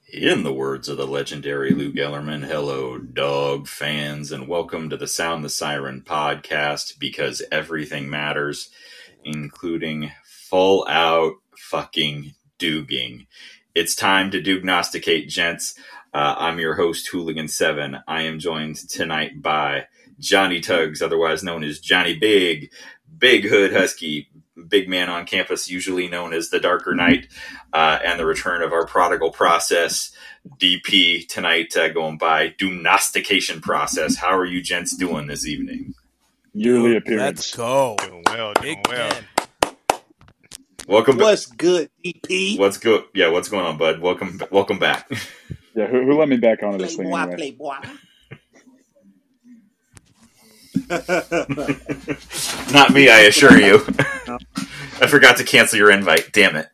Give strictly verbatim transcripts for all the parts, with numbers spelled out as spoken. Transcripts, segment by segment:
In the words of the legendary Lou Gellerman, hello, dog fans, and welcome to the Sound the Siren podcast because everything matters, including full out fucking dooging. It's time to doognosticate, gents. Uh, I'm your host, Hooligan seven. I am joined tonight by Johnny Tuggs, otherwise known as Johnny Big, Big Hood Husky, big man on campus, usually known as the Darker Knight, uh, and the return of our prodigal process, D P, tonight uh, going by Doognostication Process. How are you gents doing this evening? Yearly appearance. Let's go. Doing well, doing Big well. man. Welcome back. What's good, D P? What's good? Yeah, what's going on, bud? Welcome, welcome back. Yeah, who, who let me back onto this thing Playboy, anyway? playboy. Not me, I assure you. I forgot to cancel your invite. Damn it.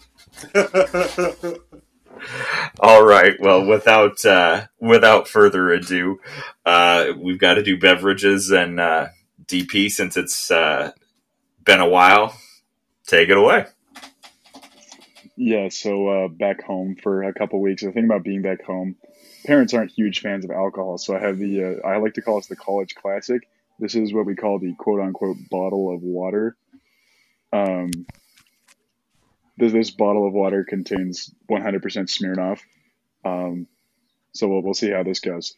All right. Well, without uh, without further ado, uh, we've got to do beverages and uh, D P since it's uh, been a while. Take it away. Yeah, so uh, back home for a couple weeks. The thing about being back home, parents aren't huge fans of alcohol, so I have the, uh, I like to call this the college classic. This is what we call the quote-unquote bottle of water. Um, this, this bottle of water contains one hundred percent Smirnoff. Um, so we'll, we'll see how this goes.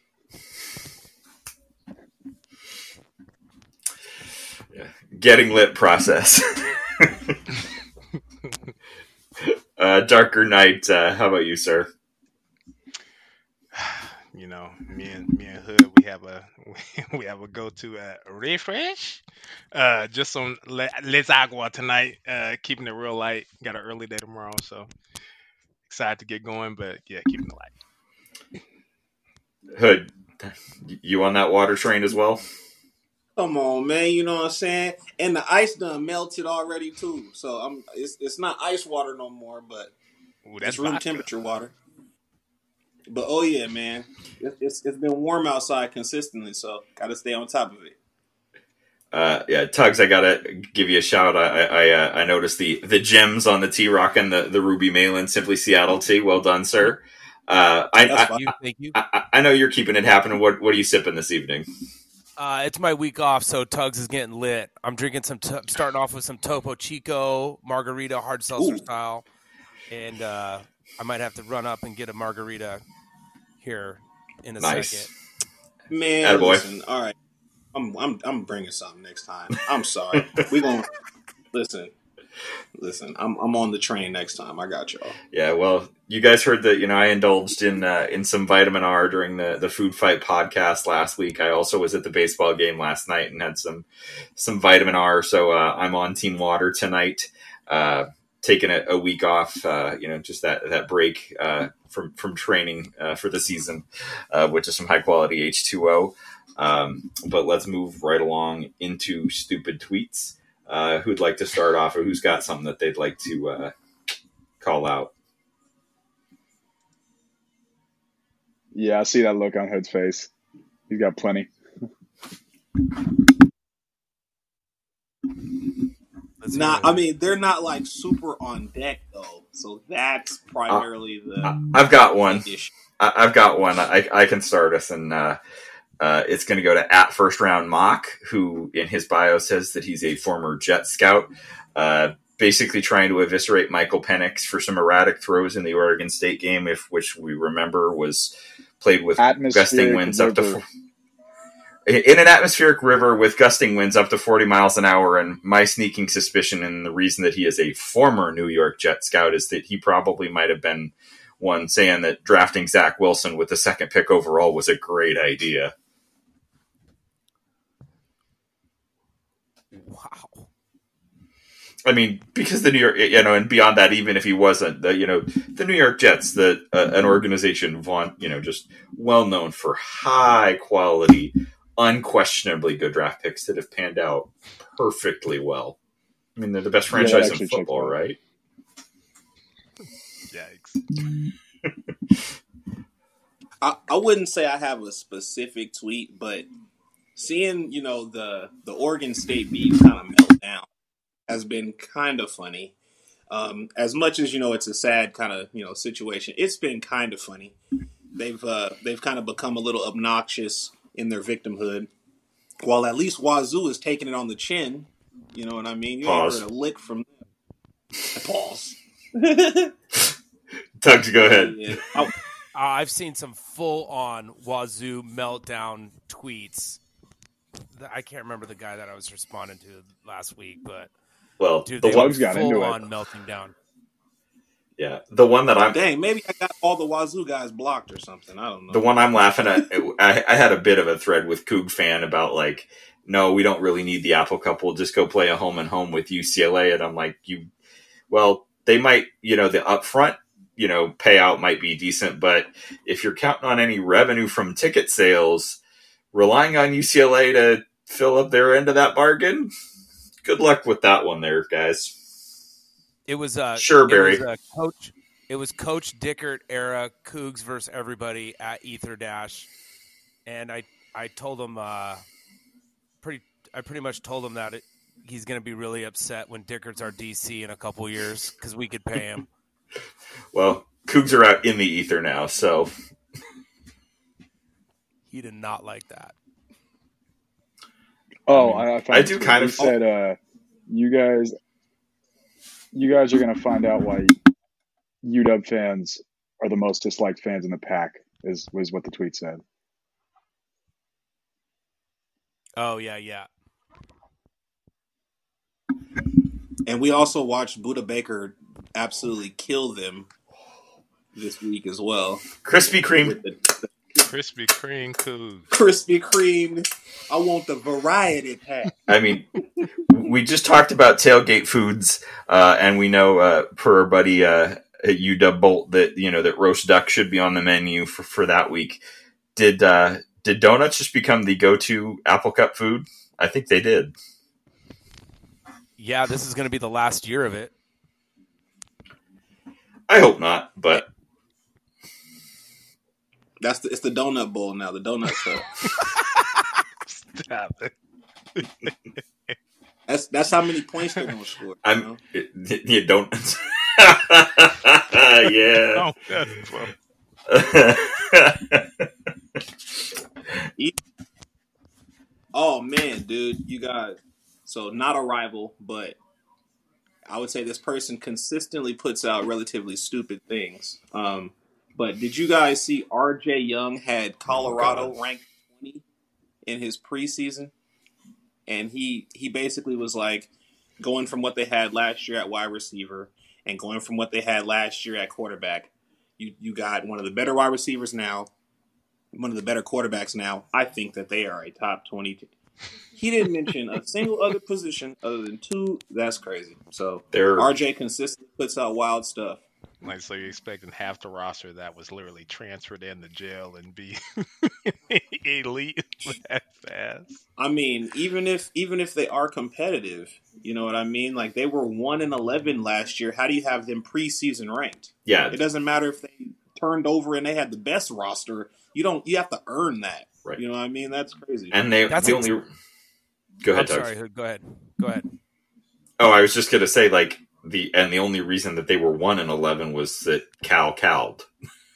Yeah. Getting lit process. uh, Darker Knight, uh, how about you, sir? You know, me and me and Hood, we have a we have a go to uh, refresh. Uh, just some le- Les Agua tonight. Uh, keeping it real light. Got an early day tomorrow, so excited to get going. But yeah, keeping it light. Hood, you on that water train as well? Come on, man. You know what I'm saying? And the ice done melted already too. So I'm it's it's not ice water no more, but Ooh, that's it's room vodka. temperature water. But oh yeah, man, it, it's it's been warm outside consistently, so got to stay on top of it. Uh, yeah, Tuggs, I gotta give you a shout. I I, uh, I noticed the, the gems on the T Rock and the, the Ruby Malin Simply Seattle tea. Well done, sir. Uh, I, That's I, fine. You, thank you. I I know you're keeping it happening. What what are you sipping this evening? Uh, it's my week off, so Tuggs is getting lit. I'm drinking some. T- starting off with some Topo Chico margarita, hard seltzer Ooh. style, and uh, I might have to run up and get a margarita here in a Nice. second. Man, Attaboy. listen. All right, I'm I'm I'm bringing something next time. I'm sorry. we gonna listen. Listen, I'm I'm on the train next time. I got y'all. Yeah, well, you guys heard that, you know, I indulged in uh, in some vitamin R during the, the Food Fight podcast last week. I also was at the baseball game last night and had some some vitamin R, so uh, I'm on Team Water tonight. Uh, taking a, a week off, uh, you know, just that that break uh, from from training uh, for the season, uh, which is some high quality H two O. Um, but let's move right along into stupid tweets. Uh, who'd like to start off, or who's got something that they'd like to uh, call out? Yeah, I see that look on Hood's face. He's got plenty. Let's Nah, hear it. I mean they're not like super on deck though, so that's primarily the I- I've got one. issue. I- I've got one. I, I can start us, and uh, uh, it's going to go to at first round mock, who in his bio says that he's a former Jet scout, uh, basically trying to eviscerate Michael Penix for some erratic throws in the Oregon State game, if which we remember was played with Atmospheric gusting winds up to river. four, in an atmospheric river with gusting winds up to forty miles an hour. And my sneaking suspicion, and the reason that he is a former New York Jet scout, is that he probably might have been one saying that drafting Zach Wilson with the second pick overall was a great idea. Wow. I mean, because the New York, you know, and beyond that, even if he wasn't, the, you know, the New York Jets, the uh, an organization, want, you know, just well known for high quality, unquestionably good draft picks that have panned out perfectly well. I mean, they're the best Yeah, that franchise in actually checks football, out. right? Yikes. I, I wouldn't say I have a specific tweet, but seeing, you know, the the Oregon State beat kind of melt down has been kind of funny. Um, as much as you know, it's a sad kind of you know situation. It's been kind of funny. They've uh, they've kind of become a little obnoxious in their victimhood, while at least Wazoo is taking it on the chin. You know what I mean? You Pause. ain't heard a lick from them. Pause. Tugs, go ahead. Yeah. I, Uh, I've seen some full-on Wazoo meltdown tweets. I can't remember the guy that I was responding to last week, but Well, dude, the they one, were Tugs got into it. full-on melting down. yeah, the one that I'm dang, maybe I got all the Wazoo guys blocked or something. I don't know. the one I'm laughing at. I, I had a bit of a thread with Coug fan about like, no, we don't really need the Apple Cup. We'll just go play a home and home with U C L A. And I'm like, you, well, they might, you know, the upfront, you know, payout might be decent, but if you're counting on any revenue from ticket sales, relying on U C L A to fill up their end of that bargain, good luck with that one there, guys. It was uh, Sure, Barry. It was, uh, Coach. It was Coach Dickert era Cougs versus everybody at Ether Dash, and I I told him uh, pretty. I pretty much told him that it, he's going to be really upset when Dickert's our D C in a couple years because we could pay him. Well, Cougs are out in the ether now, so He did not like that. Oh, I mean, I, I, found I do it. kind He of- said, uh, "You guys, you guys are gonna find out why U W fans are the most disliked fans in the pack." Is was what the tweet said. Oh yeah, yeah. And we also watched Buda Baker absolutely kill them this week as well. Krispy Kreme. With the, the Krispy Kreme Coug. Krispy Kreme. I want the variety pack. I mean, we just talked about tailgate foods, uh, and we know uh, per our buddy uh, at U W Bolt that you know that roast duck should be on the menu for, for that week. Did uh, did donuts just become the go-to Apple Cup food? I think they did. Yeah, this is going to be the last year of it. I hope not, but That's the, it's the donut bowl now. The donut stuff. Stop it. That's that's how many points they're gonna score. You I'm know? it, it, you don't. Yeah. Oh, that's funny. Oh man, dude, you got so not a rival, but I would say this person consistently puts out relatively stupid things. Um, but did you guys see R J Young had Colorado God. ranked twenty in his preseason? And he he basically was like going from what they had last year at wide receiver and going from what they had last year at quarterback. You you got one of the better wide receivers now, one of the better quarterbacks now. I think that they are a top twenty team. He didn't mention a single other position other than two. That's crazy. So They're R J consistently puts out wild stuff. Like, so you're expecting half the roster that was literally transferred into jail and be elite that fast? I mean, even if even if they are competitive, you know what I mean? Like they were one and eleven last year. How do you have them preseason ranked? yeah, It doesn't matter if they turned over and they had the best roster. You don't. You have to earn that. Right. You know what I mean? That's crazy. and they That's the ex- only. Go ahead, I'm Doug. sorry. Go ahead. Go ahead. Oh, I was just gonna say like the and the only reason that they were one and eleven was that Cal called.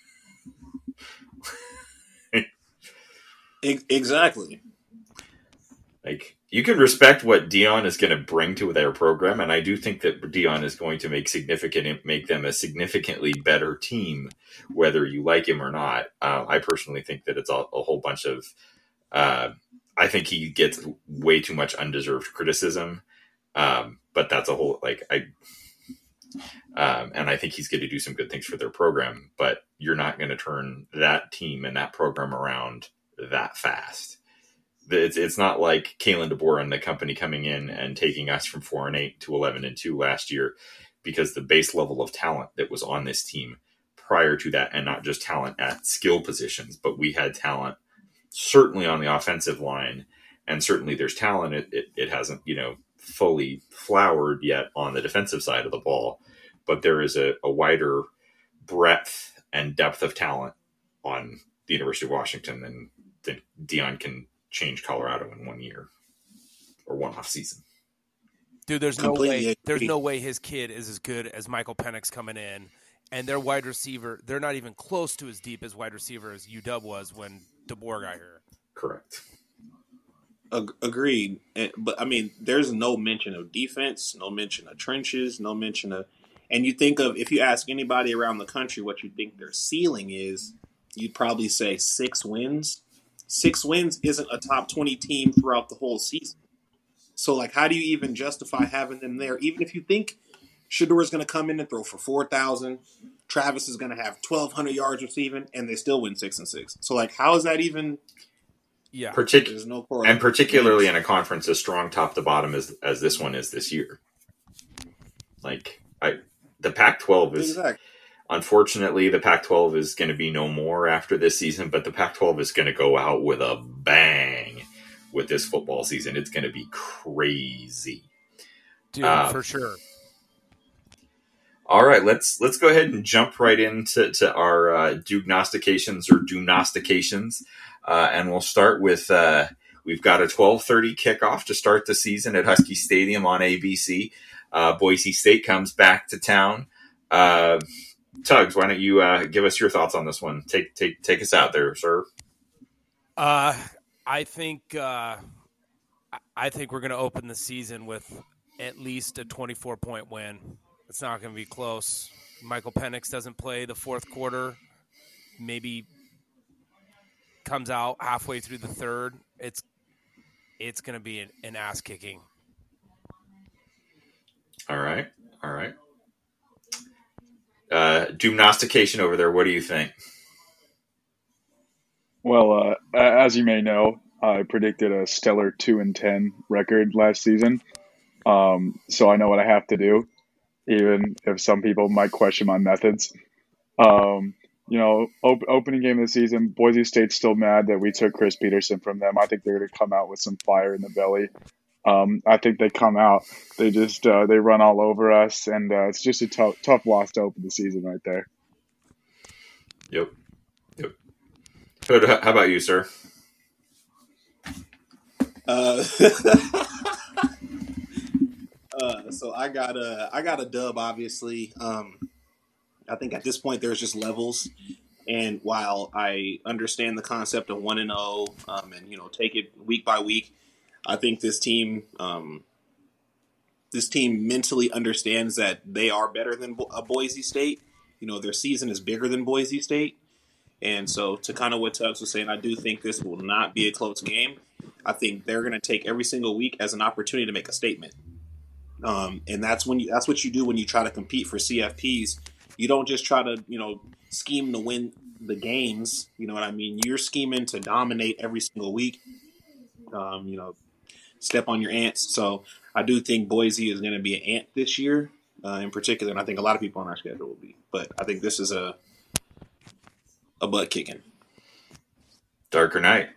E- exactly. Like you can respect what Dion is going to bring to their program, and I do think that Dion is going to make significant make them a significantly better team, whether you like him or not. Uh, I personally think that it's a, a whole bunch of. Uh, I think he gets way too much undeserved criticism, um, but that's a whole like I. Um, and I think he's going to do some good things for their program, but you're not going to turn that team and that program around that fast. It's it's not like Kalen DeBoer and the company coming in and taking us from four and eight to eleven and two last year, because the base level of talent that was on this team prior to that, and not just talent at skill positions, but we had talent certainly on the offensive line, and certainly there's talent. It it, it hasn't you know fully flowered yet on the defensive side of the ball, but there is a, a wider breadth and depth of talent on the University of Washington than, than Dion can change Colorado in one year or one off season. Dude, there's no Completely way. There's agree. no way his kid is as good as Michael Penix coming in, and their wide receiver. They're not even close to as deep as wide receiver as U W was when DeBoer got here. Correct. Ag- agreed. And- But I mean, there's no mention of defense, no mention of trenches, no mention of. And you think of if you ask anybody around the country what you think their ceiling is, you'd probably say six wins. Six wins isn't a top twenty team throughout the whole season. So, like, how do you even justify having them there? Even if you think Shador's going to come in and throw for four thousand, Travis is going to have twelve hundred yards receiving, and they still win six and six. So, like, how is that even? Yeah, Partic- There's no correlation. and particularly in a conference as strong top to bottom as as this one is this year. Like, I the Pac twelve is Exactly. unfortunately the Pac twelve is going to be no more after this season, but the Pac twelve is going to go out with a bang with this football season. It's going to be crazy. dude, Uh, for sure. All right, let's let's go ahead and jump right into to our uh, Dugnostications or Doomnostications, uh, and we'll start with uh, we've got a twelve thirty kickoff to start the season at Husky Stadium on A B C. Uh, Boise State comes back to town. Uh, Tugs, why don't you uh, give us your thoughts on this one? Take take take us out there, sir. Uh, I think uh, I think we're going to open the season with at least a twenty-four point win. It's not going to be close. Michael Penix doesn't play the fourth quarter. Maybe comes out halfway through the third. It's it's going to be an, an ass kicking. All right, all right. Uh, Doomnostication over there. What do you think? Well, uh, a- as you may know, I predicted a stellar two and ten record last season. Um, so I know what I have to do, even if some people might question my methods. Um, you know, op- opening game of the season, Boise State's still mad that we took Chris Peterson from them. I think they're going to come out with some fire in the belly. Um, I think they come out, they just uh, they run all over us, and uh, it's just a tough tough loss to open the season right there. Yep, yep. Hood, how about you, sir? Uh, uh, so I got a I got a dub. Obviously, um, I think at this point there's just levels, and while I understand the concept of one and zero, um, and you know take it week by week, I think this team um, this team mentally understands that they are better than Bo- uh, Boise State. You know their season is bigger than Boise State, and so to kind of what Tubbs was saying, I do think this will not be a close game. I think they're going to take every single week as an opportunity to make a statement. Um, and that's when you, that's what you do when you try to compete for C F Ps. You don't just try to, you know, scheme to win the games. You know what I mean? You're scheming to dominate every single week. Um, you know, step on your ants. So I do think Boise is going to be an ant this year, uh, in particular, and I think a lot of people on our schedule will be. But I think this is a a butt kicking. Darker Knight.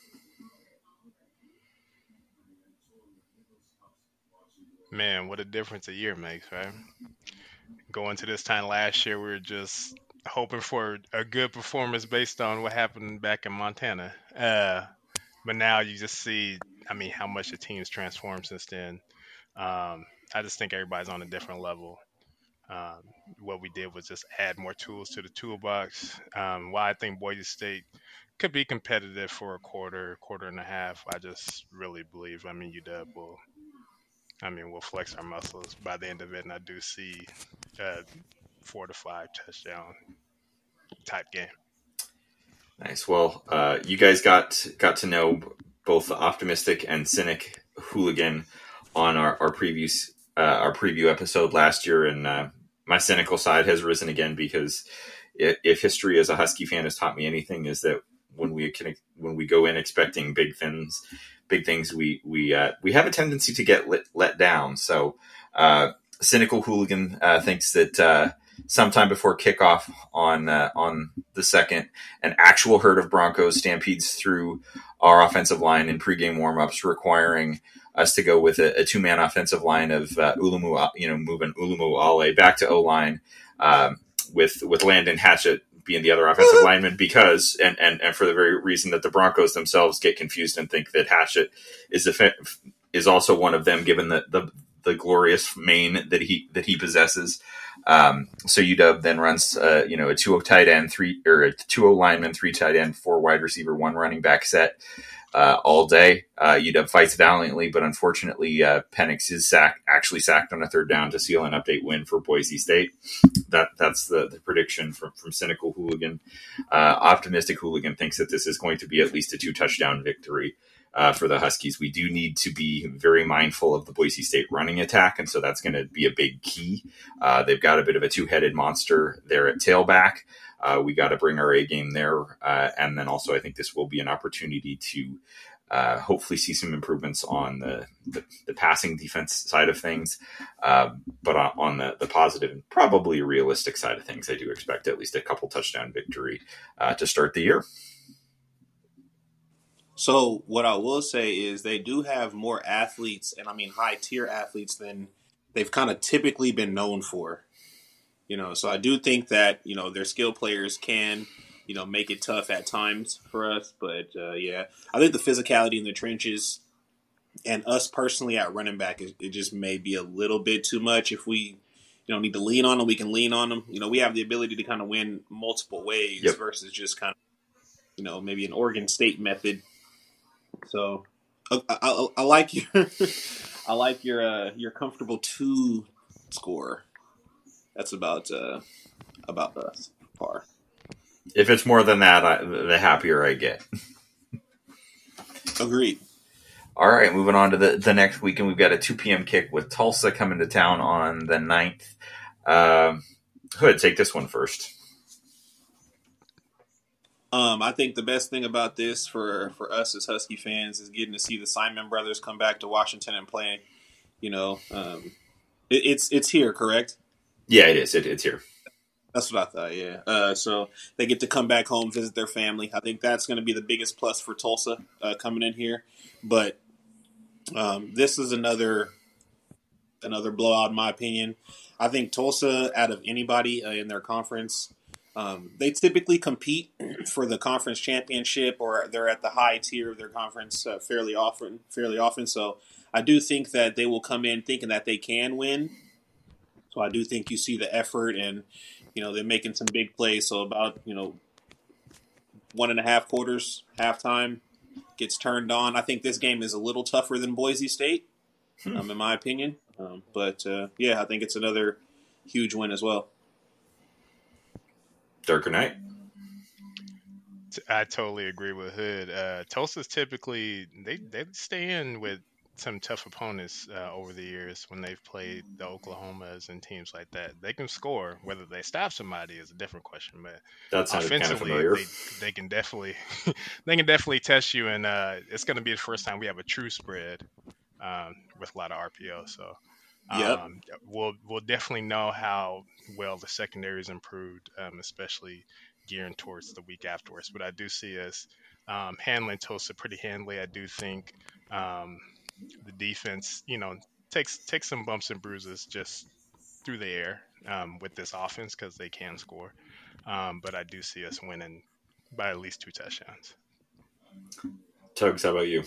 Man, what a difference a year makes, right? Going to this time last year, we were just hoping for a good performance based on what happened back in Montana. Uh, but now you just see, I mean, how much the team's transformed since then. Um, I just think everybody's on a different level. Um, what we did was just add more tools to the toolbox. Um, while I think Boise State could be competitive for a quarter, quarter and a half, I just really believe, I mean, U W will, I mean, we'll flex our muscles by the end of it, and I do see a four to five touchdown type game. Nice. Well, uh, you guys got got to know both the optimistic and cynic hooligan on our our previous uh, our preview episode last year, and uh, my cynical side has risen again because if, if history as a Husky fan has taught me anything, is that when we can when we go in expecting big things, big things, we we uh, we have a tendency to get let, let down. So, uh, cynical hooligan uh, thinks that. Uh, Sometime before kickoff on uh, on the second, an actual herd of Broncos stampedes through our offensive line in pregame warmups, requiring us to go with a, a two-man offensive line of uh, Ulumu, you know, moving Ulumu Ale back to O-line, um, with with Landon Hatchett being the other offensive lineman, because and, and and for the very reason that the Broncos themselves get confused and think that Hatchett is a, is also one of them, given the the the glorious mane that he that he possesses. Um, so U W then runs, uh, you know, a two oh tight end, three or a two oh lineman, three tight end, four wide receiver, one running back set uh, all day. Uh, U W fights valiantly, but unfortunately, uh, Penix is sacked, actually sacked on a third down to seal an update win for Boise State. That that's the, the prediction from from cynical hooligan. Uh, optimistic hooligan thinks that this is going to be at least a two touchdown victory. Uh, for the Huskies. We do need to be very mindful of the Boise State running attack, and so that's going to be a big key. Uh, they've got a bit of a two-headed monster there at tailback. Uh, we got to bring our A game there, uh, and then also I think this will be an opportunity to uh, hopefully see some improvements on the, the, the passing defense side of things. Uh, but on, on the, the positive and probably realistic side of things, I do expect at least a couple touchdown victory uh, to start the year. So what I will say is they do have more athletes, and I mean high tier athletes, than they've kind of typically been known for. You know, so I do think that, you know, their skill players can, you know, make it tough at times for us. But uh, yeah, I think the physicality in the trenches and us personally at running back, it, it just may be a little bit too much. If we, you know, need to lean on them, we can lean on them. You know, we have the ability to kind of win multiple ways yep. versus just kind of, you know, maybe an Oregon State method. So, I, I, I like your, I like your, uh, your comfortable two score. That's about, uh, about us par. If it's more than that, I, the happier I get. Agreed. All right, moving on to the, the next weekend, we've got a two p.m. kick with Tulsa coming to town on the ninth. Um, Hood, take this one first. Um, I think the best thing about this for, for us as Husky fans is getting to see the Simon brothers come back to Washington and play. You know, um, it, it's it's here, correct? Yeah, it is. It, it's here. That's what I thought, yeah. Uh, so they get to come back home, visit their family. I think that's going to be the biggest plus for Tulsa uh, coming in here. But um, this is another another blowout, in my opinion. I think Tulsa, out of anybody uh, in their conference, Um, they typically compete for the conference championship, or they're at the high tier of their conference uh, fairly often. Fairly often, so I do think that they will come in thinking that they can win. So I do think you see the effort, and you know they're making some big plays. So about you know one and a half quarters, halftime gets turned on. I think this game is a little tougher than Boise State, hmm. um, in my opinion. Um, but uh, yeah, I think it's another huge win as well. Darker Knight. I totally agree with Hood. Uh, Tulsa's typically they they stay in with some tough opponents uh, over the years when they've played the Oklahomas and teams like that. They can score. Whether they stop somebody is a different question, but that sounded offensively, kind of familiar. they they can definitely they can definitely test you, and uh, it's going to be the first time we have a true spread um, with a lot of R P O. So. Yep. Um, we'll we'll definitely know how well the secondary is improved, um, especially gearing towards the week afterwards. But I do see us um, handling Tulsa pretty handily. I do think um, the defense, you know, takes takes some bumps and bruises just through the air um, with this offense because they can score. Um, but I do see us winning by at least two touchdowns. Tugs, how about you?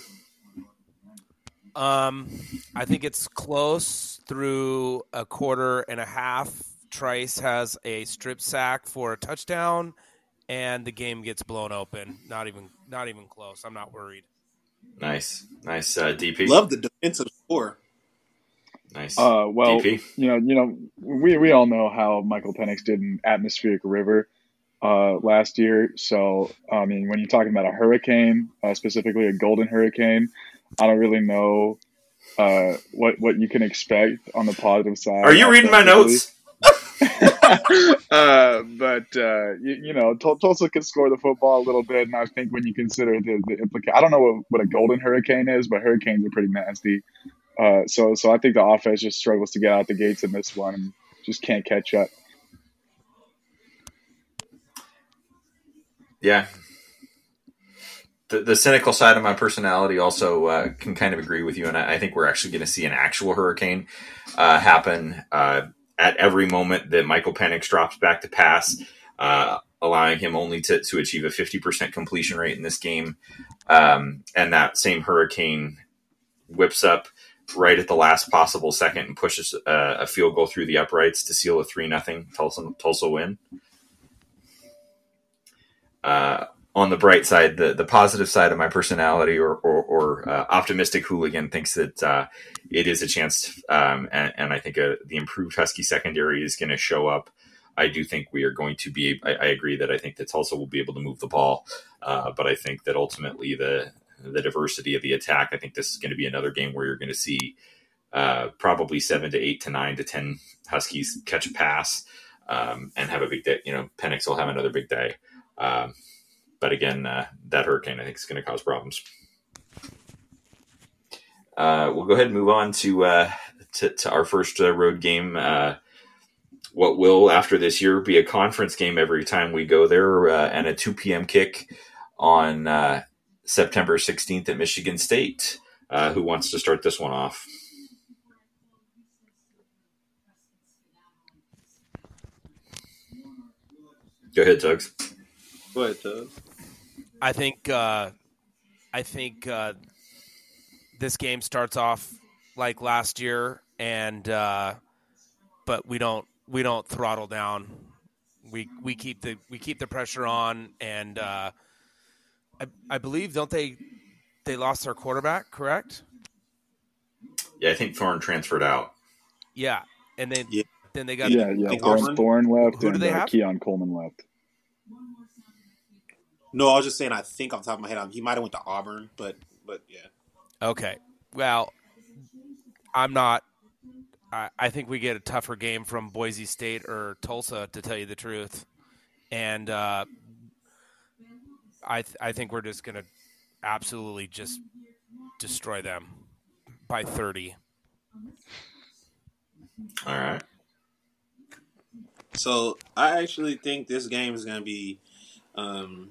Um, I think it's close through a quarter and a half. Trice has a strip sack for a touchdown, and the game gets blown open. Not even, not even close. I'm not worried. Nice, nice uh, D P. Love the defensive score. Nice. Uh, well, D P? you know, you know, we we all know how Michael Penix did in Atmospheric River uh, last year. So, I mean, when you're talking about a hurricane, uh, specifically a golden hurricane, I don't really know uh, what what you can expect on the positive side. Are you reading my notes? uh, but uh, you, you know, Tulsa can score the football a little bit, and I think when you consider the, the implica- I don't know what, what a golden hurricane is, but hurricanes are pretty nasty. Uh, so so I think the offense just struggles to get out the gates in this one and just can't catch up. Yeah. The, the cynical side of my personality also uh, can kind of agree with you, and I, I think we're actually going to see an actual hurricane uh, happen uh, at every moment that Michael Penix drops back to pass, uh, allowing him only to, to achieve a fifty percent completion rate in this game. Um, and that same hurricane whips up right at the last possible second and pushes uh, a field goal through the uprights to seal a three nothing Tulsa, Tulsa win. Uh, on the bright side, the, the positive side of my personality or, or, or uh, optimistic hooligan thinks that uh, it is a chance, um, and, and I think uh, the improved Husky secondary is going to show up. I do think we are going to be, I, I agree that I think that Tulsa will be able to move the ball, uh, but I think that ultimately the the diversity of the attack, I think this is going to be another game where you're going to see uh, probably seven to eight to nine to ten Huskies catch a pass um, and have a big day. You know, Penix will have another big day. Um, but again, uh, that hurricane, I think, is going to cause problems. Uh, we'll go ahead and move on to uh, to, to our first uh, road game. Uh, what will, after this year, be a conference game every time we go there, uh, and a two p.m. kick on uh, September sixteenth at Michigan State. Uh, who wants to start this one off? Go ahead, Tugs. Go ahead, Tugs. I think uh, I think uh, this game starts off like last year, and uh, but we don't we don't throttle down. We we keep the we keep the pressure on, and uh, I I believe don't they they lost their quarterback, correct? Yeah, I think Thorne transferred out. Yeah, and then Yeah. then they got Yeah, yeah. Like Thorne, Auburn? Thorne left Who do and they uh, have? Keon Coleman left. No, I was just saying. I think off the top of my head, he might have went to Auburn, but but yeah. Okay. Well, I'm not. I, I think we get a tougher game from Boise State or Tulsa, to tell you the truth, and uh, I th- I think we're just going to absolutely just destroy them by thirty. All right. So I actually think this game is going to be um,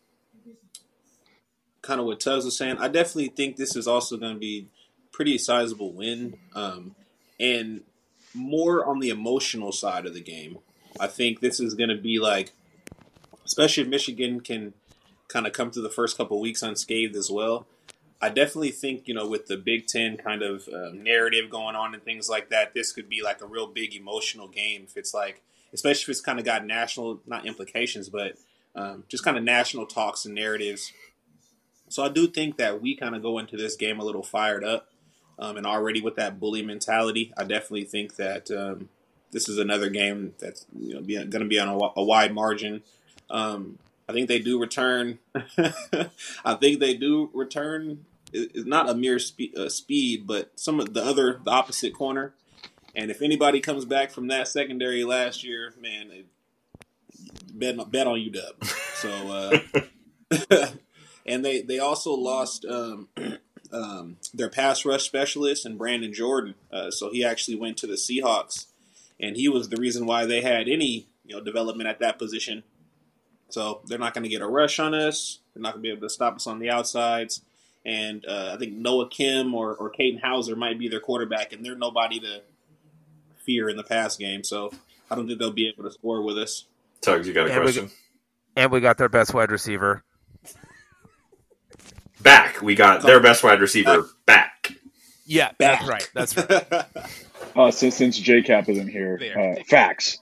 kind of what Tubbs was saying. I definitely think this is also going to be pretty sizable win, um, and more on the emotional side of the game. I think this is going to be like, especially if Michigan can kind of come through the first couple of weeks unscathed as well. I definitely think, you know, with the Big Ten kind of uh, narrative going on and things like that, this could be like a real big emotional game. If it's like, especially if it's kind of got national, not implications, but um, just kind of national talks and narratives. So I do think that we kind of go into this game a little fired up, um, and already with that bully mentality. I definitely think that um, this is another game that's, you know, going to be on a, a wide margin. Um, I think they do return. I think they do return. It's not a mere spe- uh, speed, but some of the other, the opposite corner. And if anybody comes back from that secondary last year, man, it, bet bet on U W. So, uh, and they they also lost um, um, their pass rush specialist and Brandon Jordan. Uh, so he actually went to the Seahawks, and he was the reason why they had any, you know, development at that position. So they're not going to get a rush on us. They're not going to be able to stop us on the outsides. And uh, I think Noah Kim or, or Caden Hauser might be their quarterback, and they're nobody to fear in the pass game. So I don't think they'll be able to score with us. Tugs, you got a And we- question? And we got their best wide receiver. Back. We got their best wide receiver back. Yeah, Back. that's right. That's right. Uh, since since J Cap isn't here, There. uh, facts.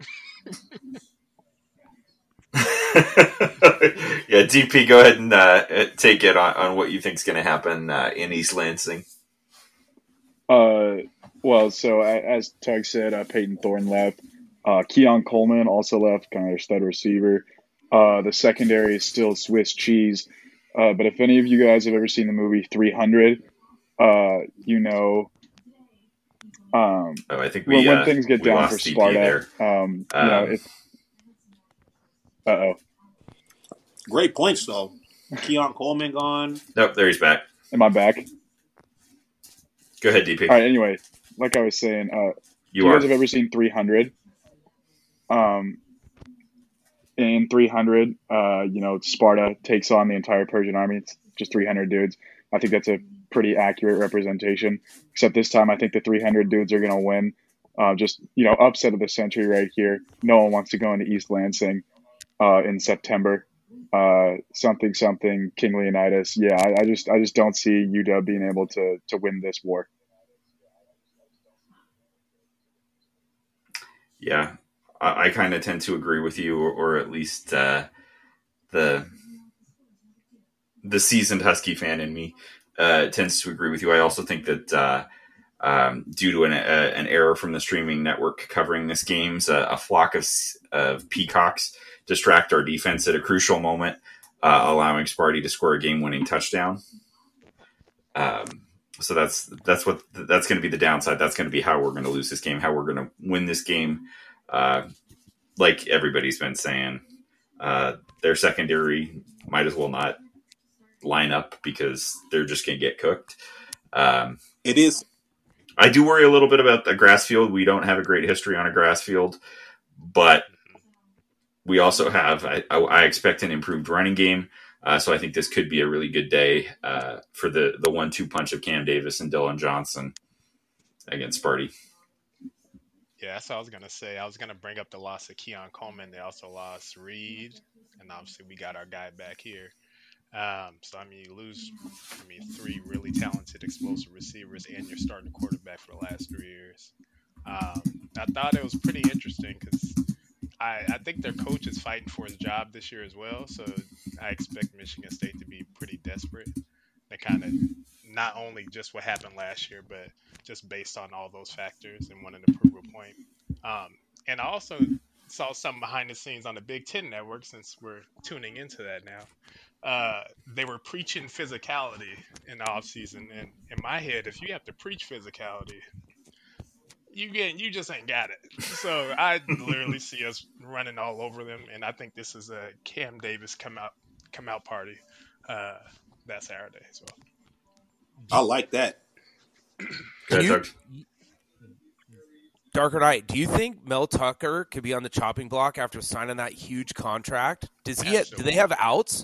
Yeah, D P, go ahead and uh, take it on, on what you think is going to happen uh, in East Lansing. Uh, well, so a- as Tug said, uh, Peyton Thorne left. Uh, Keon Coleman also left, kind of their stud receiver. Uh, the secondary is still Swiss cheese. Uh, but if any of you guys have ever seen the movie three hundred, uh, you know, um, Oh, I think we when, when uh, things get we down lost for D P Sparta, there. um, you know, Um, if uh oh, Great points, though. Keon Coleman gone. Nope, there he's back. am I back? Go ahead, D P. All right. Anyway, like I was saying, uh, You you are. guys have ever seen three hundred? Um, in three hundred, uh, you know, Sparta takes on the entire Persian army. It's just three hundred dudes. I think that's a pretty accurate representation. Except this time, I think the three hundred dudes are going to win. Uh, just, you know, upset of the century right here. No one wants to go into East Lansing uh, in September. Uh, something, something, King Leonidas. Yeah, I, I just, I just don't see U W being able to to win this war. Yeah, I, I kind of tend to agree with you, or, or at least uh, the the seasoned Husky fan in me uh, tends to agree with you. I also think that uh, um, due to an, uh, an error from the streaming network covering this game, uh, a flock of, of peacocks distract our defense at a crucial moment, uh, allowing Sparty to score a game-winning touchdown. Um, so that's that's what that's going to be the downside. That's going to be how we're going to lose this game, how we're going to win this game. Uh, like everybody's been saying, uh, their secondary might as well not line up because they're just going to get cooked. Um, It is. I do worry a little bit about the grass field. We don't have a great history on a grass field, but we also have, I, I expect an improved running game. Uh, so I think this could be a really good day uh, for the, the one two punch of Cam Davis and Dylan Johnson against Sparty. Yeah, that's what I was going to say. I was going to bring up the loss of Keon Coleman. They also lost Reed, and obviously we got our guy back here. Um, so, I mean, you lose, I mean, three really talented, explosive receivers, and you're starting quarterback for the last three years. Um, I thought it was pretty interesting because I, I think their coach is fighting for his job this year as well. So I expect Michigan State to be pretty desperate. They kind of not only just what happened last year, but just based on all those factors and wanting to prove a point. Um, and I also saw something behind the scenes on the Big Ten Network, since we're tuning into that now. Uh, they were preaching physicality in the offseason. And in my head, if you have to preach physicality, you get you just ain't got it. So I literally see us running all over them, and I think this is a Cam Davis come out come out party uh, that Saturday as well. I like that. Go ahead, you- Doug. Darker Knight, do you think Mel Tucker could be on the chopping block after signing that huge contract? Does he? Do they have outs?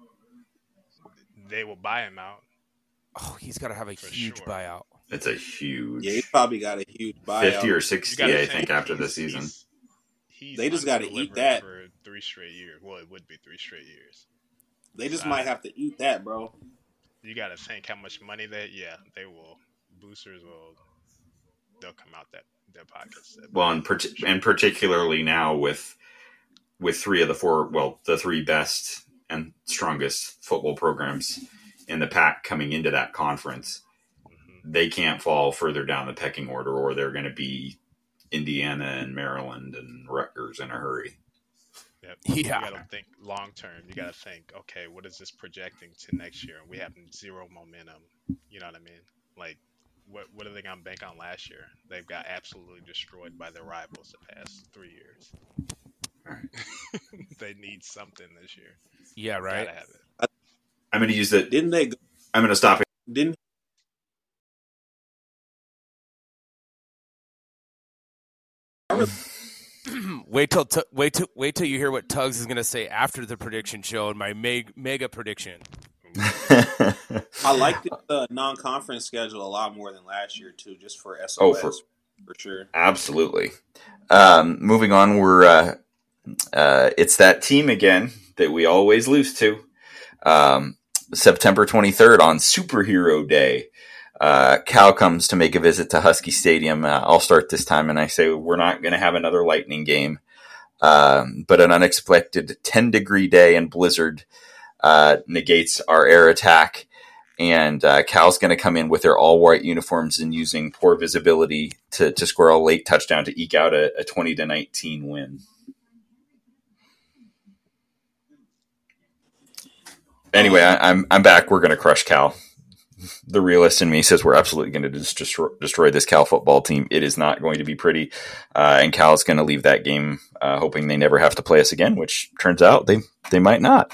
They will buy him out. Oh, he's got to have a For huge sure. buyout. It's a huge Yeah, he's probably got a huge buyout. fifty or You sixty, gotta I think, after the he's- season. he's- he's They just gotta eat underdelivered that. for three straight years. Well, it would be three straight years. They just So, might have to eat that, bro. You got to think how much money they. Yeah, they will. Boosters will. They'll come out that their pockets. Well, and, per- and particularly now with with three of the four, well, the three best and strongest football programs in the pack coming into that conference, Mhm. they can't fall further down the pecking order, or they're going to be Indiana and Maryland and Rutgers in a hurry. Yep. Yeah. You got to think long term. You got to think, okay, what is this projecting to next year? We have zero momentum. You know what I mean? Like, what what are they going to bank on last year? They've got absolutely destroyed by their rivals the past three years. All right. They need something this year. Yeah, right. Gotta have it. I'm going to use it. Didn't they? I'm going to stop it. Didn't wait till t- wait till wait till you hear what Tugs is going to say after the prediction show and my meg- mega prediction. I like the uh, non-conference schedule a lot more than last year too, just for S O S Oh, for, for- sure. Absolutely. Um, moving on, we're uh, uh, it's that team again that we always lose to. Um, September twenty-third on Superhero Day. Uh, Cal comes to make a visit to Husky Stadium. Uh, I'll start this time, and I say we're not going to have another lightning game, um, but an unexpected ten-degree day and blizzard uh, negates our air attack. And uh, Cal's going to come in with their all-white uniforms and using poor visibility to, to score a late touchdown to eke out a, a twenty to nineteen win. Anyway, I, I'm I'm back. We're going to crush Cal. The realist in me says we're absolutely going to just destroy, destroy this Cal football team. It is not going to be pretty, uh, and Cal's going to leave that game uh, hoping they never have to play us again, which turns out they they might not.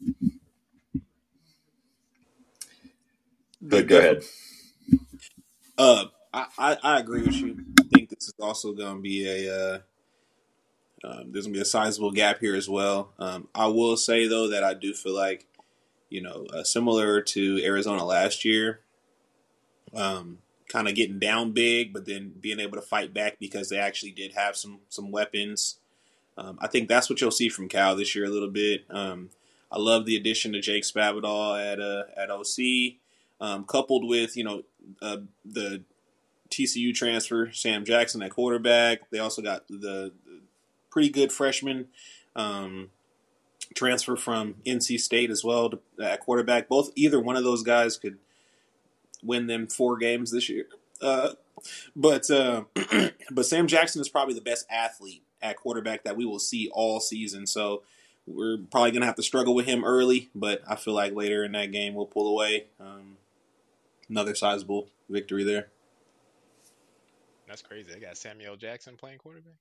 But go ahead. Uh, I, I, I agree with you. I think this is also going to be a uh, um, there's going to be a sizable gap here as well. Um, I will say though that I do feel like, you know, uh, similar to Arizona last year, um, kind of getting down big, but then being able to fight back because they actually did have some some weapons. Um, I think that's what you'll see from Cal this year a little bit. Um, I love the addition to Jake Spavital at uh, at O C, um, coupled with, you know, uh, the T C U transfer Sam Jackson at quarterback. They also got the, the pretty good freshman um, transfer from N C State as well to, at quarterback. Both either one of those guys could win them four games this year. Uh, but uh, but Sam Jackson is probably the best athlete at quarterback that we will see all season. So we're probably gonna have to struggle with him early, but I feel like later in that game we'll pull away. Um, another sizable victory there. That's crazy. They got Samuel Jackson playing quarterback.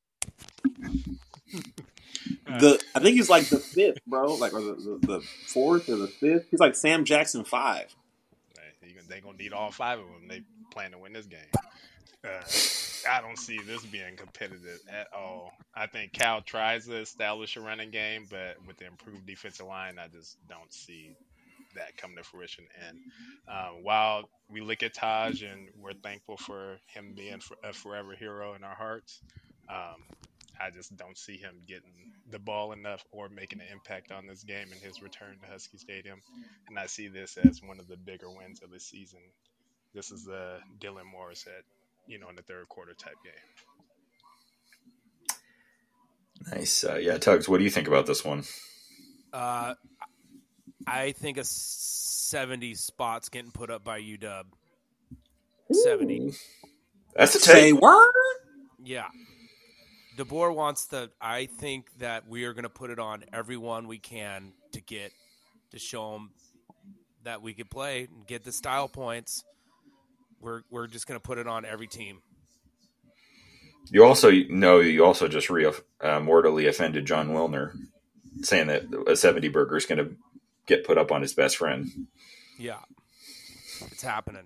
The I think he's like the fifth, bro. Like or the, the, the fourth or the fifth. He's like Sam Jackson five. They're going to need all five of them. They plan to win this game. Uh, I don't see this being competitive at all. I think Cal tries to establish a running game, but with the improved defensive line, I just don't see that come to fruition. And um, while we look at Taj and we're thankful for him being a forever hero in our hearts, um, I just don't see him getting the ball enough or making an impact on this game in his return to Husky Stadium. And I see this as one of the bigger wins of the season. This is the Dylan Morris at, you know, in the third quarter type game. Nice. Uh, yeah, Tugs, what do you think about this one? Uh, I think a seventy spots getting put up by U W. seventy. That's a Say take. word? Yeah. DeBoer wants the. I think that we are going to put it on everyone we can to get to show them that we could play and get the style points. We're we're just going to put it on every team. You also know you also just re uh, mortally offended John Wilner, saying that a seventy burger is going to get put up on his best friend. Yeah, it's happening.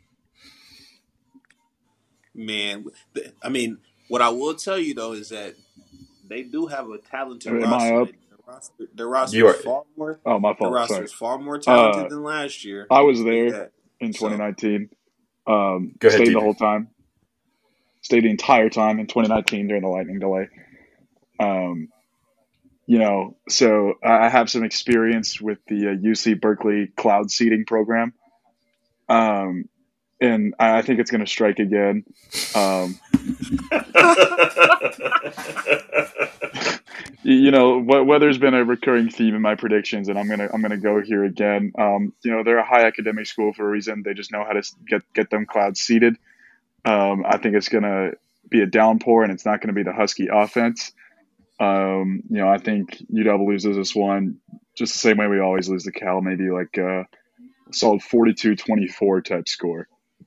Man, I mean. What I will tell you though is that they do have a talented Am roster. I up? Their roster, their roster You are- is far more. Oh, my Their fault. roster Sorry. is far more talented Uh, than last year. I was there Yeah. in So- twenty nineteen. Um, Go ahead, stayed D J. the whole time. Stayed the entire time in twenty nineteen during the lightning delay. Um, you know, so I have some experience with the uh, U C Berkeley cloud seeding program. Um, and I think it's going to strike again. Um, you, you know, wh- weather's been a recurring theme in my predictions, and I'm gonna I'm gonna go here again. Um, you know, they're a high academic school for a reason. They just know how to s- get get them clouds seeded. Um, I think it's gonna be a downpour, and it's not going to be the Husky offense. Um, you know, I think U W loses this one just the same way we always lose to Cal, maybe like a solid forty-two twenty-four type score.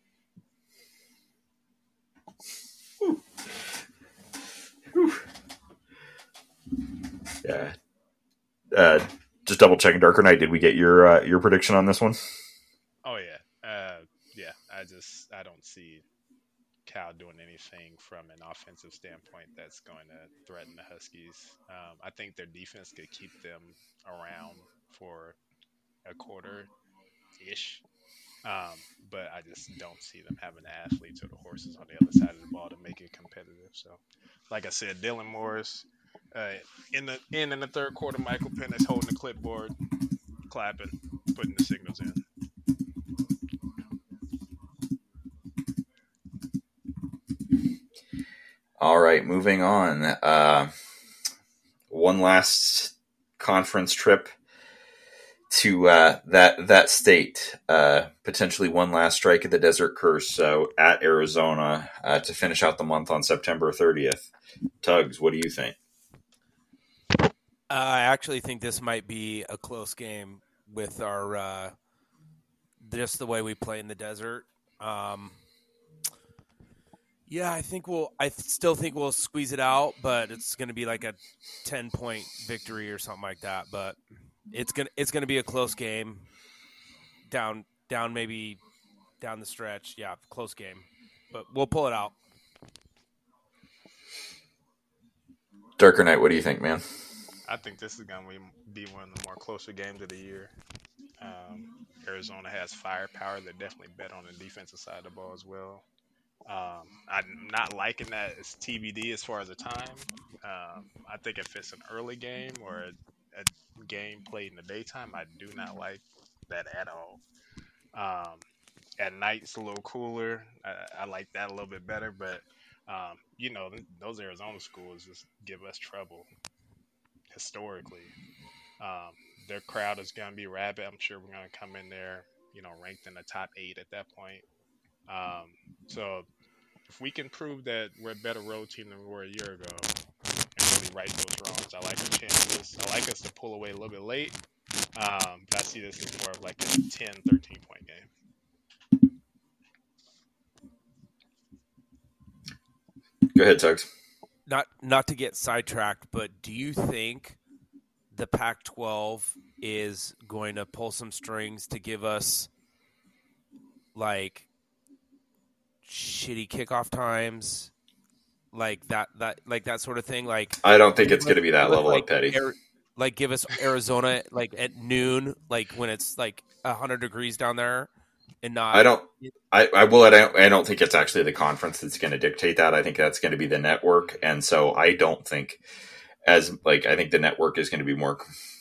Yeah. Uh, just double checking, Darker Knight. Did we get your uh, your prediction on this one? Oh, yeah. Uh, yeah, I just I don't see Cal doing anything from an offensive standpoint that's going to threaten the Huskies. Um, I think their defense could keep them around for a quarter-ish. Um, but I just don't see them having the athletes or the horses on the other side of the ball to make it competitive. So, like I said, Dylan Morris uh, in the in in the third quarter, Michael Penix holding the clipboard, clapping, putting the signals in. All right, moving on. Uh, one last conference trip to uh, that that state. Uh, potentially one last strike of the Desert Curse. So at Arizona uh, to finish out the month on September thirtieth. Tugs, what do you think? Uh, I actually think this might be a close game with our uh, just the way we play in the desert. Um, yeah, I think we'll. I still think we'll squeeze it out, but it's going to be like a ten point victory or something like that. But it's gonna it's gonna be a close game. Down down maybe down the stretch. Yeah, close game, but we'll pull it out. Darker Knight, what do you think, man? I think this is going to be one of the more closer games of the year. Um, Arizona has firepower. They definitely bet on the defensive side of the ball as well. Um, I'm not liking that it's T B D as far as the time. Um, I think if it's an early game or a, a game played in the daytime, I do not like that at all. Um, at night it's a little cooler. I, I like that a little bit better, but um, you know, those Arizona schools just give us trouble historically. Um, their crowd is going to be rabid. I'm sure we're going to come in there, you know, ranked in the top eight at that point. Um, so if we can prove that we're a better road team than we were a year ago and really right those wrongs, I like our chances. I like us to pull away a little bit late, um, but I see this as more of like a ten, thirteen point game. Go ahead, Tugs. Not not to get sidetracked, but do you think the Pac twelve is going to pull some strings to give us like shitty kickoff times, like that that like that sort of thing? Like I don't think it's like, going to be that level like, of petty. Air, like give us Arizona like at noon, like when it's like a hundred degrees down there, and not. I don't. I, I will. I don't, I don't think it's actually the conference that's going to dictate that. I think that's going to be the network, and so I don't think as like I think the network is going to be more.